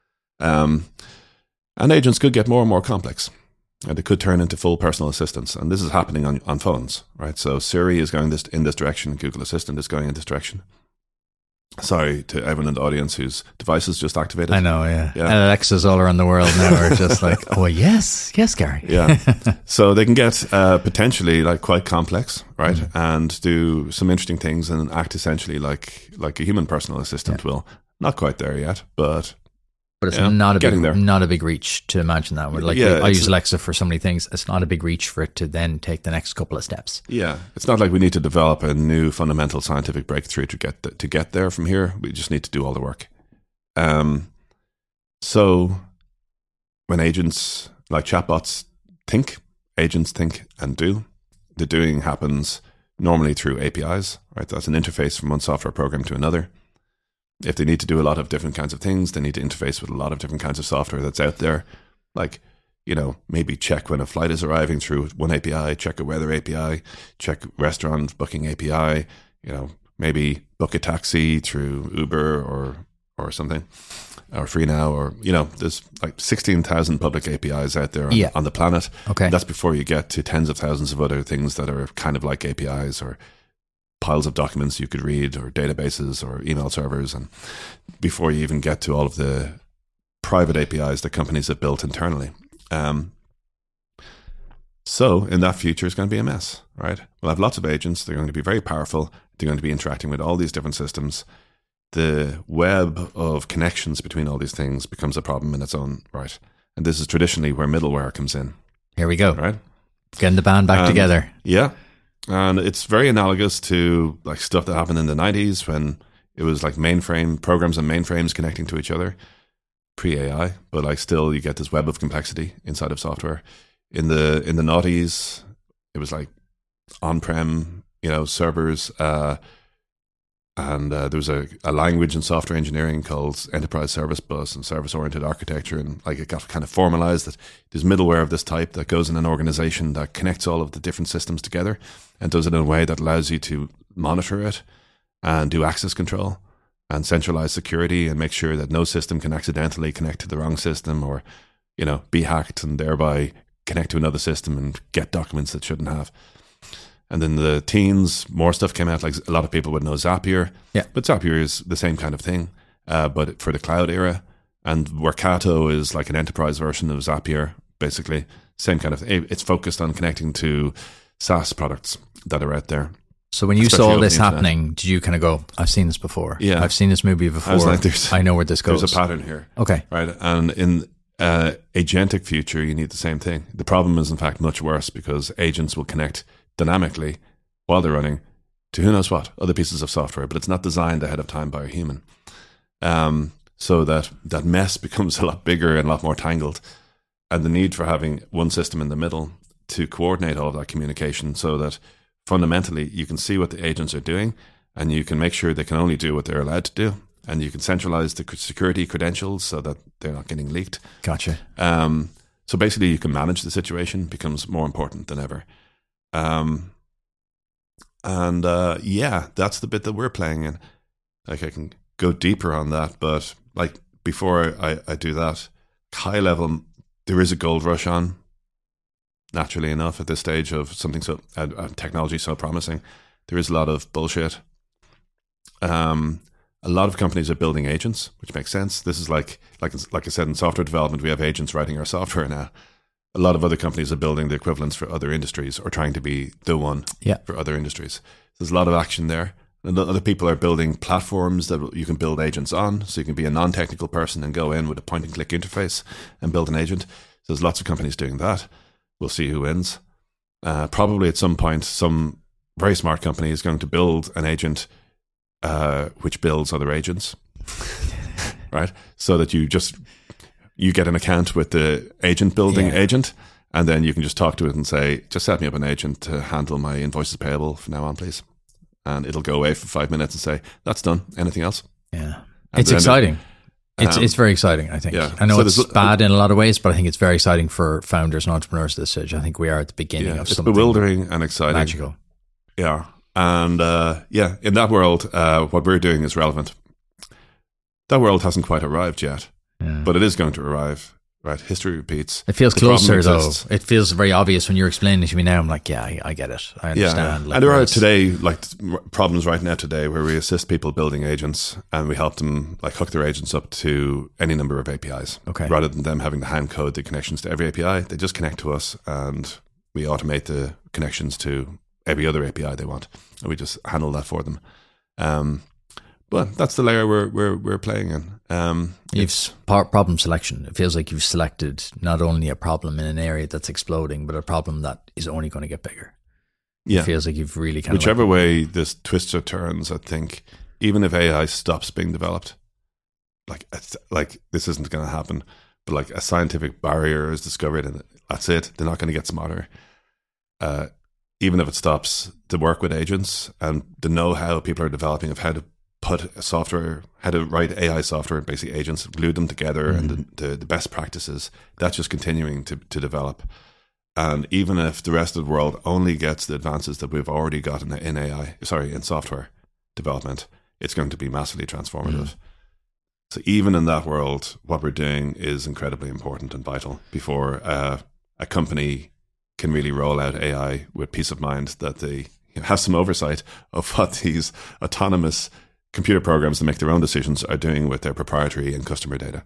S1: And agents could get more and more complex. And they could turn into full personal assistants. And this is happening on phones, right? So Siri is going in this direction. Google Assistant is going in this direction. Sorry to everyone in the audience whose device is just activated.
S2: I know, yeah. And Alexas all around the world now are just like, oh, yes, Gary.
S1: Yeah. So they can get potentially like quite complex, right? And do some interesting things and act essentially like a human personal assistant will. Not quite there yet, but
S2: it's not a big reach to imagine that. I use Alexa for so many things. It's not a big reach for it to then take the next couple of steps.
S1: Yeah, it's not like we need to develop a new fundamental scientific breakthrough to get there from here. We just need to do all the work. So when agents like chatbots think, agents think and do, the doing happens normally through APIs. Right, that's an interface from one software program to another. If they need to do a lot of different kinds of things, they need to interface with a lot of different kinds of software that's out there. Like, maybe check when a flight is arriving through one API, check a weather API, check restaurant booking API, maybe book a taxi through Uber or something, or FreeNow, or, there's like 16,000 public APIs out there on the planet.
S2: Okay.
S1: That's before you get to tens of thousands of other things that are kind of like APIs, or piles of documents you could read, or databases, or email servers, and before you even get to all of the private APIs that companies have built internally. So in that future, it's going to be a mess, right? We'll have lots of agents. They're going to be very powerful. They're going to be interacting with all these different systems. The web of connections between all these things becomes a problem in its own right. And this is traditionally where middleware comes in.
S2: Here we go.
S1: Right?
S2: Getting the band back together.
S1: Yeah. And it's very analogous to like stuff that happened in the 90s when it was like mainframe programs and mainframes connecting to each other, pre-AI, but like still you get this web of complexity inside of software. In the noughties, it was like on-prem, servers, and there was a language in software engineering called Enterprise Service Bus and service-oriented architecture, and like it got kind of formalized that there's middleware of this type that goes in an organization that connects all of the different systems together and does it in a way that allows you to monitor it and do access control and centralize security and make sure that no system can accidentally connect to the wrong system, or be hacked and thereby connect to another system and get documents that shouldn't have. And then the teens, more stuff came out. Like a lot of people would know Zapier.
S2: Yeah.
S1: But Zapier is the same kind of thing, but for the cloud era. And Workato is like an enterprise version of Zapier, basically. Same kind of thing. It's focused on connecting to SaaS products that are out there.
S2: So when you saw this happening, did you kind of go, I've seen this before.
S1: Yeah.
S2: I've seen this movie before. I was like, I know where this goes.
S1: There's a pattern here.
S2: Okay.
S1: Right. And in agentic future, you need the same thing. The problem is, in fact, much worse because agents will connect dynamically while they're running to who knows what, other pieces of software, but it's not designed ahead of time by a human. So that mess becomes a lot bigger and a lot more tangled. And the need for having one system in the middle to coordinate all of that communication so that fundamentally you can see what the agents are doing and you can make sure they can only do what they're allowed to do. And you can centralize the security credentials so that they're not getting leaked.
S2: Gotcha.
S1: So basically you can manage the situation becomes more important than ever. That's the bit that we're playing in. Like I can go deeper on that, but like before I do that, high level, there is a gold rush on, naturally enough, at this stage of something so technology so promising. There is a lot of bullshit. A lot of companies are building agents, which makes sense. This is like I said, in software development, we have agents writing our software now. A lot of other companies are building the equivalents for other industries or trying to be the one for other industries. There's a lot of action there. And other people are building platforms that you can build agents on. So you can be a non-technical person and go in with a point-and-click interface and build an agent. So there's lots of companies doing that. We'll see who wins. Probably at some point, some very smart company is going to build an agent which builds other agents, right? So that you get an account with the agent building agent, and then you can just talk to it and say, just set me up an agent to handle my invoices payable from now on, please. And it'll go away for 5 minutes and say, that's done. Anything else?
S2: Yeah. It's exciting. It's very exciting, I think.
S1: Yeah.
S2: I know
S1: So
S2: it's bad in a lot of ways, but I think it's very exciting for founders and entrepreneurs at this stage. I think we are at the beginning of
S1: it's
S2: something
S1: bewildering and exciting.
S2: magical.
S1: Yeah. And in that world, what we're doing is relevant. That world hasn't quite arrived yet, but it is going to arrive. Right, history repeats.
S2: It feels
S1: The
S2: closer,
S1: problem
S2: though.
S1: exists.
S2: It feels very obvious when you're explaining it to me now. I'm like, I get it. I understand.
S1: Yeah,
S2: Like,
S1: and there are
S2: whereas-
S1: today problems right now today where we assist people building agents and we help them hook their agents up to any number of APIs.
S2: Okay.
S1: Rather than them having to hand code the connections to every API, they just connect to us and we automate the connections to every other API they want, and we just handle that for them. But that's the layer we're playing in.
S2: You've problem selection. It feels like you've selected not only a problem in an area that's exploding, but a problem that is only going to get bigger.
S1: Yeah.
S2: It feels like you've really
S1: Whichever way this twists or turns, I think even if AI stops being developed, like this isn't going to happen. But like a scientific barrier is discovered, and that's it. They're not going to get smarter. Even if it stops, the work with agents and the know-how people are developing of how to put software, how to write AI software, basically agents, glue them together, and the best practices, that's just continuing to develop. And even if the rest of the world only gets the advances that we've already got in software development, it's going to be massively transformative. So even in that world, what we're doing is incredibly important and vital before a company can really roll out AI with peace of mind that they have some oversight of what these autonomous computer programs that make their own decisions are doing with their proprietary and customer data.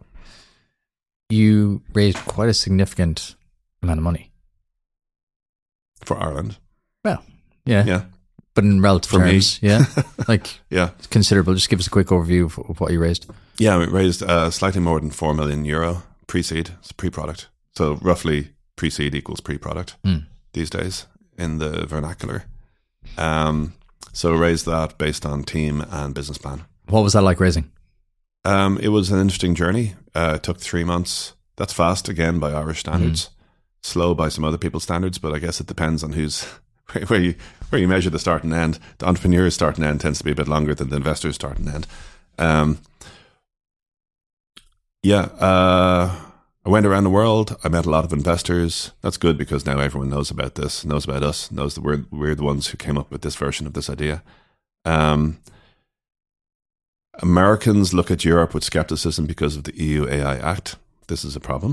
S2: You raised quite a significant amount of money.
S1: For Ireland.
S2: Well, yeah.
S1: Yeah.
S2: But in relative
S1: For me.
S2: terms, yeah. Like,
S1: Yeah.
S2: considerable. Just give us a quick overview of what you raised.
S1: Yeah, we raised slightly more than €4 million pre-seed. It's pre-product. So roughly pre-seed equals pre-product these days in the vernacular. So raised that based on team and business plan.
S2: What was that like raising?
S1: It was an interesting journey. It took 3 months. That's fast again by Irish standards. Slow by some other people's standards, but I guess it depends on where you measure the start and end. The entrepreneur's start and end tends to be a bit longer than the investor's start and end. I went around the world. I met a lot of investors. That's good because now everyone knows about this, knows about us, knows that we're the ones who came up with this version of this idea. Americans look at Europe with skepticism because of the EU AI Act. This is a problem.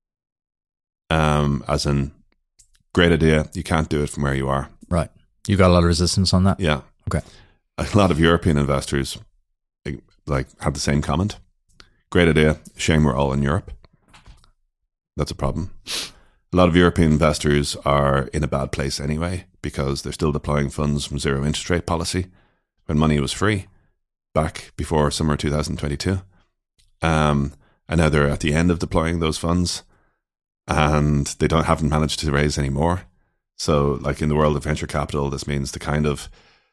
S1: As in, great idea, you can't do it from where you are.
S2: Right. You got a lot of resistance on that?
S1: Yeah.
S2: Okay.
S1: A lot of European investors had the same comment. Great idea, shame we're all in Europe. That's a problem. A lot of European investors are in a bad place anyway because they're still deploying funds from zero interest rate policy when money was free back before summer 2022. And now they're at the end of deploying those funds and they haven't managed to raise any more. So like in the world of venture capital, this means the kind of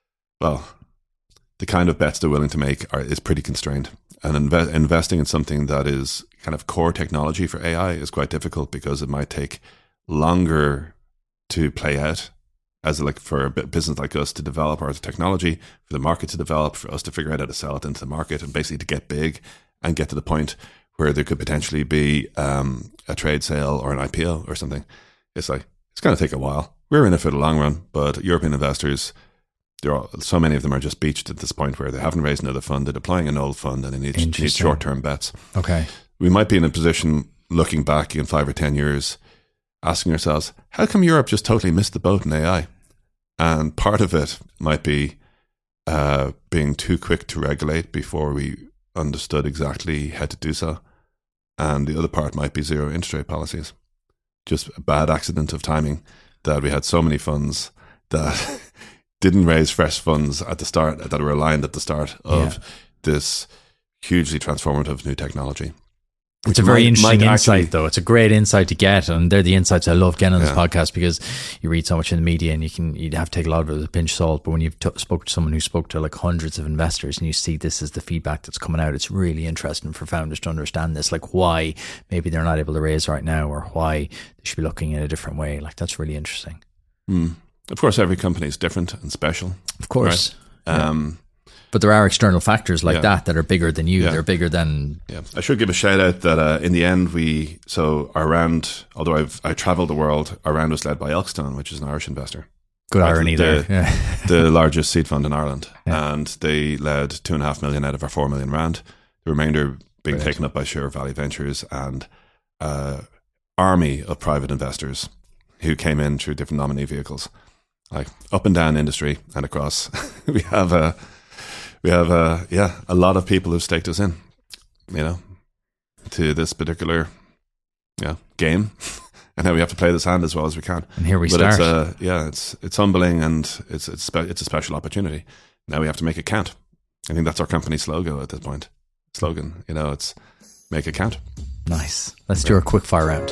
S1: bets they're willing to make is pretty constrained. And investing in something that is kind of core technology for AI is quite difficult because it might take longer to play out as for a business like us to develop our technology, for the market to develop, for us to figure out how to sell it into the market and basically to get big and get to the point where there could potentially be a trade sale or an IPO or something. It's going to take a while. We're in it for the long run, but European investors, so many of them are just beached at this point where they haven't raised another fund, they're deploying an old fund and they need short-term bets.
S2: Okay.
S1: We might be in a position looking back in 5 or 10 years asking ourselves, how come Europe just totally missed the boat in AI? And part of it might be being too quick to regulate before we understood exactly how to do so. And the other part might be zero interest rate policies. Just a bad accident of timing that we had so many funds that didn't raise fresh funds at the start, that were aligned at the start of this hugely transformative new technology.
S2: It's a very interesting insight, though. It's a great insight to get, and they're the insights I love getting on this podcast because you read so much in the media, and you'd have to take a lot of it with a pinch of salt. But when you've spoke to someone who spoke to like hundreds of investors, and you see this as the feedback that's coming out, it's really interesting for founders to understand this, like why maybe they're not able to raise right now, or why they should be looking in a different way. Like that's really interesting.
S1: Of course, every company is different and special.
S2: Of course,
S1: right?
S2: But there are external factors like
S1: Yeah.
S2: that are bigger than you.
S1: Yeah.
S2: They're bigger than...
S1: Yeah, I should give a shout out that in the end our round, although I travelled the world, our round was led by Elkstone, which is an Irish investor.
S2: Good irony there. Yeah.
S1: The largest seed fund in Ireland, and they led 2.5 million out of our 4 million rand. The remainder being taken up by Sure Valley Ventures and army of private investors who came in through different nominee vehicles, like up and down industry and across. we have a lot of people who staked us in, to this particular game. And now we have to play this hand as well as we can.
S2: And here we start.
S1: It's humbling, and it's a special opportunity. Now we have to make it count. I think that's our company slogan at this point. It's make it count.
S2: Nice. Let's do our quick fire round.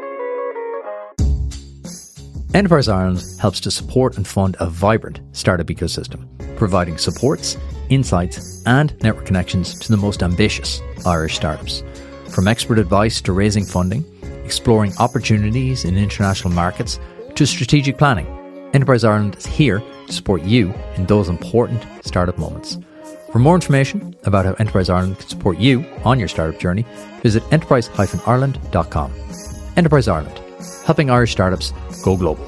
S2: Enterprise Ireland helps to support and fund a vibrant startup ecosystem, providing supports, insights, and network connections to the most ambitious Irish startups. From expert advice to raising funding, exploring opportunities in international markets, to strategic planning, Enterprise Ireland is here to support you in those important startup moments. For more information about how Enterprise Ireland can support you on your startup journey, visit enterprise-ireland.com. Enterprise Ireland, helping Irish startups go global.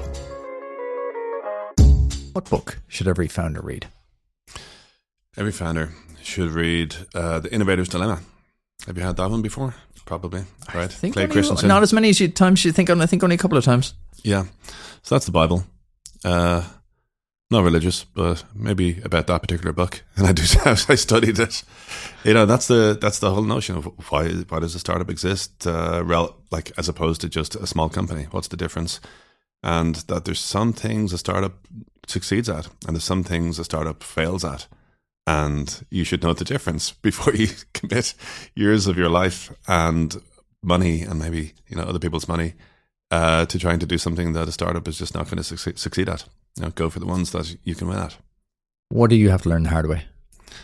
S2: What book should every founder read?
S1: Every founder should read The Innovator's Dilemma. Have you had that one before? Probably, right?
S2: Clay Christensen. Not as many times you think. I think only a couple of times.
S1: Yeah. So that's the Bible. Not religious, but maybe about that particular book. And I studied it. That's the whole notion of why does a startup exist, as opposed to just a small company? What's the difference? And that there's some things a startup succeeds at, and there's some things a startup fails at. And you should know the difference before you commit years of your life and money, and maybe other people's money, to trying to do something that a startup is just not going to succeed at. Go for the ones that you can win at.
S2: What do you have to learn the hard way?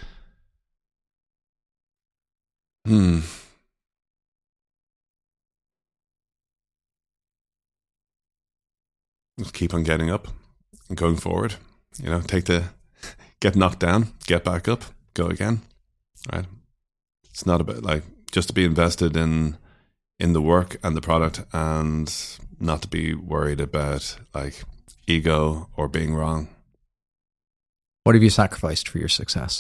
S1: Just keep on getting up and going forward. Get knocked down, get back up, go again. Right? It's not about just to be invested in the work and the product, and not to be worried about ego or being wrong.
S2: What have you sacrificed for your success?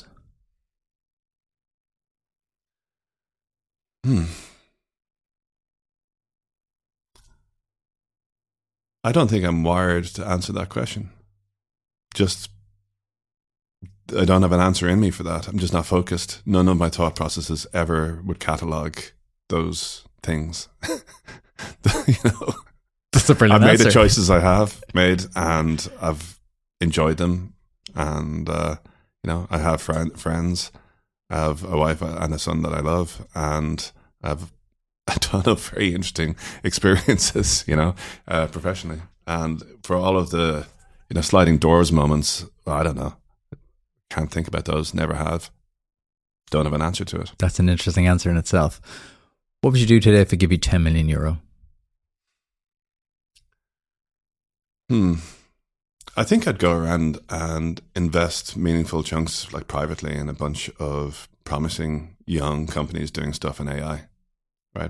S1: I don't think I'm wired to answer that question. I don't have an answer in me for that. I'm just not focused. None of my thought processes ever would catalogue those things.
S2: That's a brilliant
S1: I've
S2: answer.
S1: made the choices I have made, and I've enjoyed them. And, I have friends. I have a wife and a son that I love, and I've a ton of very interesting experiences, professionally. And for all of the, sliding doors moments, I don't know. Can't think about those. Never have. Don't have an answer to it.
S2: That's an interesting answer in itself. What would you do today if I give you 10 million euro?
S1: I think I'd go around and invest meaningful chunks, privately, in a bunch of promising young companies doing stuff in AI. Right?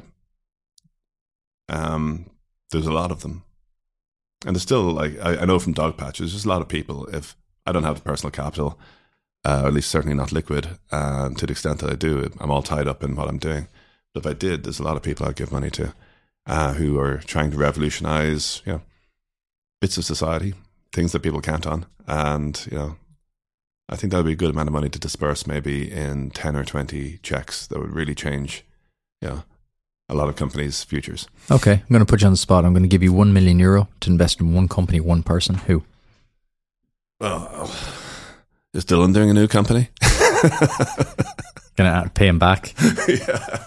S1: There's a lot of them. And there's still, I know from dog patches, there's a lot of people, if I don't have the personal capital, or at least certainly not liquid, to the extent that I do, I'm all tied up in what I'm doing. But if I did, there's a lot of people I'd give money to, who are trying to revolutionize, bits of society, things that people count on. And, I think that would be a good amount of money to disperse, maybe in 10 or 20 checks that would really change, a lot of companies' futures.
S2: Okay, I'm going to put you on the spot. I'm going to give you 1 million euro to invest in one company, one person. Who?
S1: Oh, is Dylan doing a new company?
S2: Going to pay him back?
S1: Yeah.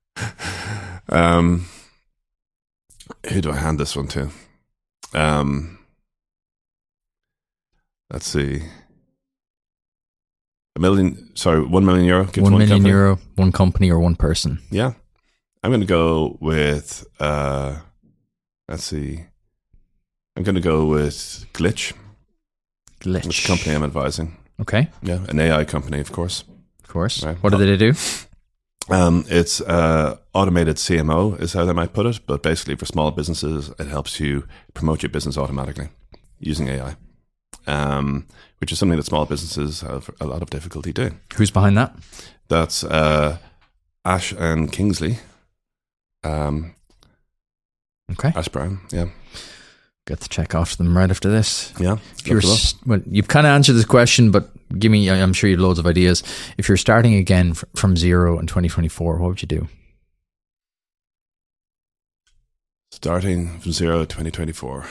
S1: Who do I hand this one to? Let's see. 1 million euro.
S2: 1 million euro, one company or one person.
S1: Yeah. I'm going to go with, let's see. I'm going to go with Glitch.
S2: Glitch.
S1: Which company I'm advising.
S2: Okay.
S1: Yeah, an AI company, of course.
S2: Of course.
S1: Right.
S2: What do they do?
S1: It's automated CMO is how they might put it, but basically for small businesses, it helps you promote your business automatically using AI, which is something that small businesses have a lot of difficulty doing.
S2: Who's behind that?
S1: That's Ash and Kingsley.
S2: Okay.
S1: Ash Brown, yeah.
S2: Get to check after them right after this.
S1: Yeah.
S2: If you're well, you've kind of answered this question, but give me, I'm sure you have loads of ideas. If you're starting again from zero in 2024, what would you do?
S1: Starting from zero 2024.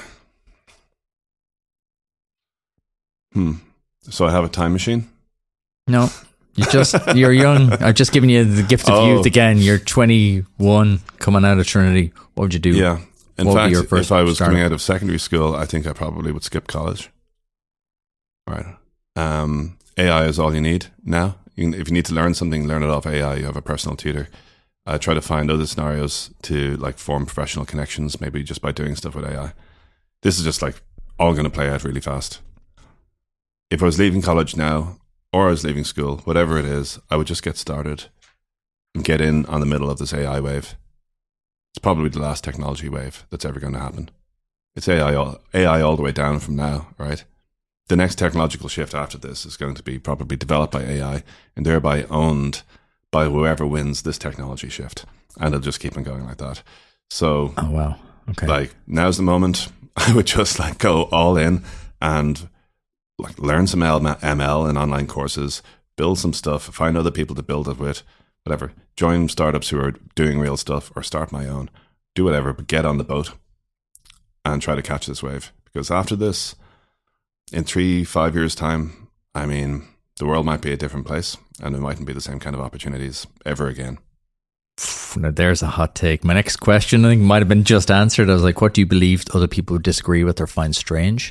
S1: So I have a time machine?
S2: No. You're young. I've just given you the gift of youth again. You're 21 coming out of Trinity. What would you do?
S1: Yeah. In fact, if I was coming out of secondary school, I think I probably would skip college. Right. AI is all you need now. If you need to learn something, learn it off AI. You have a personal tutor. Try to find other scenarios to like form professional connections, maybe just by doing stuff with AI. This is just like all going to play out really fast. If I was leaving college now, or I was leaving school, whatever it is, I would just get started and get in on the middle of this AI wave. It's probably the last technology wave that's ever going to happen. It's AI all the way down from now, right? The next technological shift after this is going to be probably developed by AI and thereby owned by whoever wins this technology shift. And it'll just keep on going like that. So,
S2: oh, wow. Okay.
S1: Like, now's the moment. I would just like go all in and like learn some ML in online courses, build some stuff, find other people to build it with, whatever. Join startups who are doing real stuff or start my own. Do whatever, but get on the boat and try to catch this wave. Because after this, in 3-5 years' time, I mean, the world might be a different place and it mightn't be the same kind of opportunities ever again.
S2: Now, there's a hot take. My next question, I think, might have been just answered. I was like, what do you believe other people who disagree with or find strange?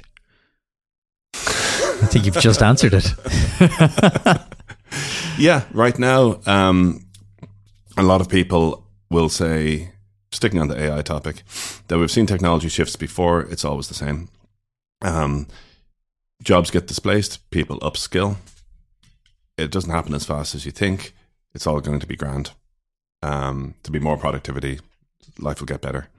S2: I think you've just answered it.
S1: Yeah, right now, a lot of people will say, sticking on the AI topic, that we've seen technology shifts before. It's always the same. Jobs get displaced, people upskill. It doesn't happen as fast as you think. It's all going to be grand. To be more productivity, life will get better.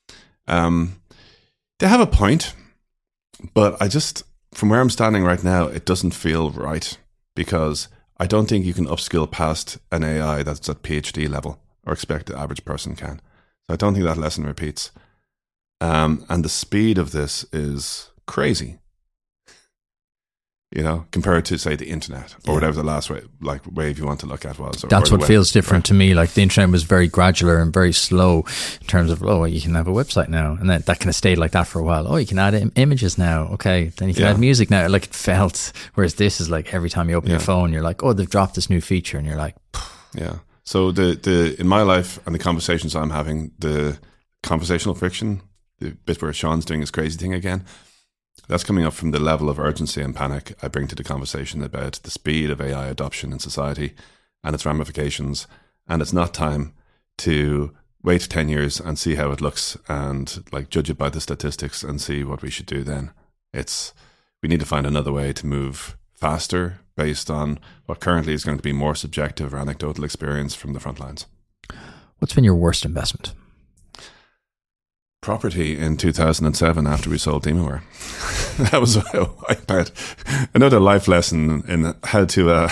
S1: They have a point, but I just, from where I'm standing right now, it doesn't feel right because I don't think you can upskill past an AI that's at PhD level or expect the average person can. So I don't think that lesson repeats. And the speed of this is crazy. You know, compared to, say, the internet or whatever the last wave you want to look at was.
S2: That's what feels different to me. Like the internet was very gradual and very slow in terms of, oh, you can have a website now. And that kind of stayed like that for a while. Oh, you can add images now. Okay. Then you can add music now. Like it felt, whereas this is like every time you open your phone, you're like, oh, they've dropped this new feature. And you're like,
S1: yeah. So the in my life and the conversations I'm having, the conversational friction, the bit where Sean's doing his crazy thing again, that's coming up from the level of urgency and panic I bring to the conversation about the speed of AI adoption in society and its ramifications. And it's not time to wait 10 years and see how it looks and like judge it by the statistics and see what we should do then. We need to find another way to move faster based on what currently is going to be more subjective or anecdotal experience from the front lines.
S2: What's been your worst investment?
S1: Property in 2007 after we sold Demaware. That was a wipeout. Another life lesson in how to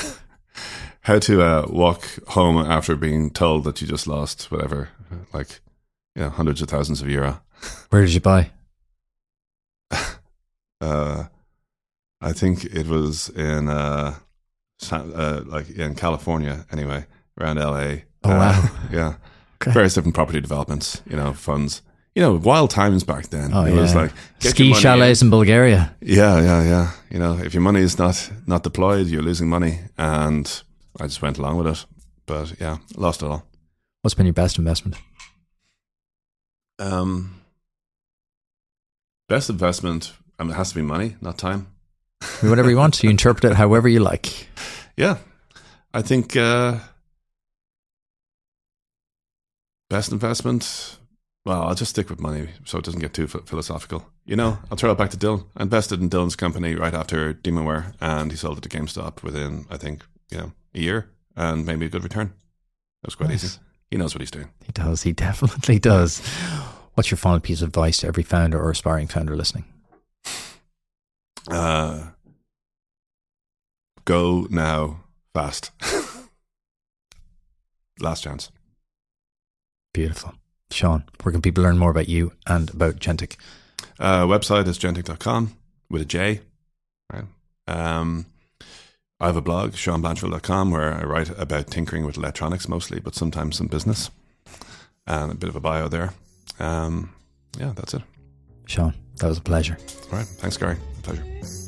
S1: walk home after being told that you just lost whatever, like, hundreds of thousands of euro.
S2: Where did you buy?
S1: I think it was in in California anyway, around LA.
S2: Oh wow!
S1: Yeah,
S2: okay.
S1: Various different property developments, funds. Wild times back then. It was like
S2: ski chalets in Bulgaria.
S1: Yeah. If your money is not deployed, you're losing money. And I just went along with it. But yeah, lost it all.
S2: What's been your best investment?
S1: Best investment, it has to be money, not time.
S2: Whatever you want. You interpret it however you like.
S1: Yeah. I think best investment, Well, I'll just stick with money so it doesn't get too philosophical. I'll throw it back to Dylan. I invested in Dylan's company right after Demonware, and he sold it to GameStop within, I think, a year, and made me a good return. That was quite easy. He knows what he's doing.
S2: He does. He definitely does. What's your final piece of advice to every founder or aspiring founder listening?
S1: Go now, fast. Last chance.
S2: Beautiful. Sean, where can people learn more about you and about Gentic?
S1: Website is gentic.com with a J. Right. I have a blog, SeanBlanchfield.com, where I write about tinkering with electronics mostly, but sometimes some business, and a bit of a bio there. That's it.
S2: Sean, that was a pleasure.
S1: All right. Thanks, Gary. A pleasure.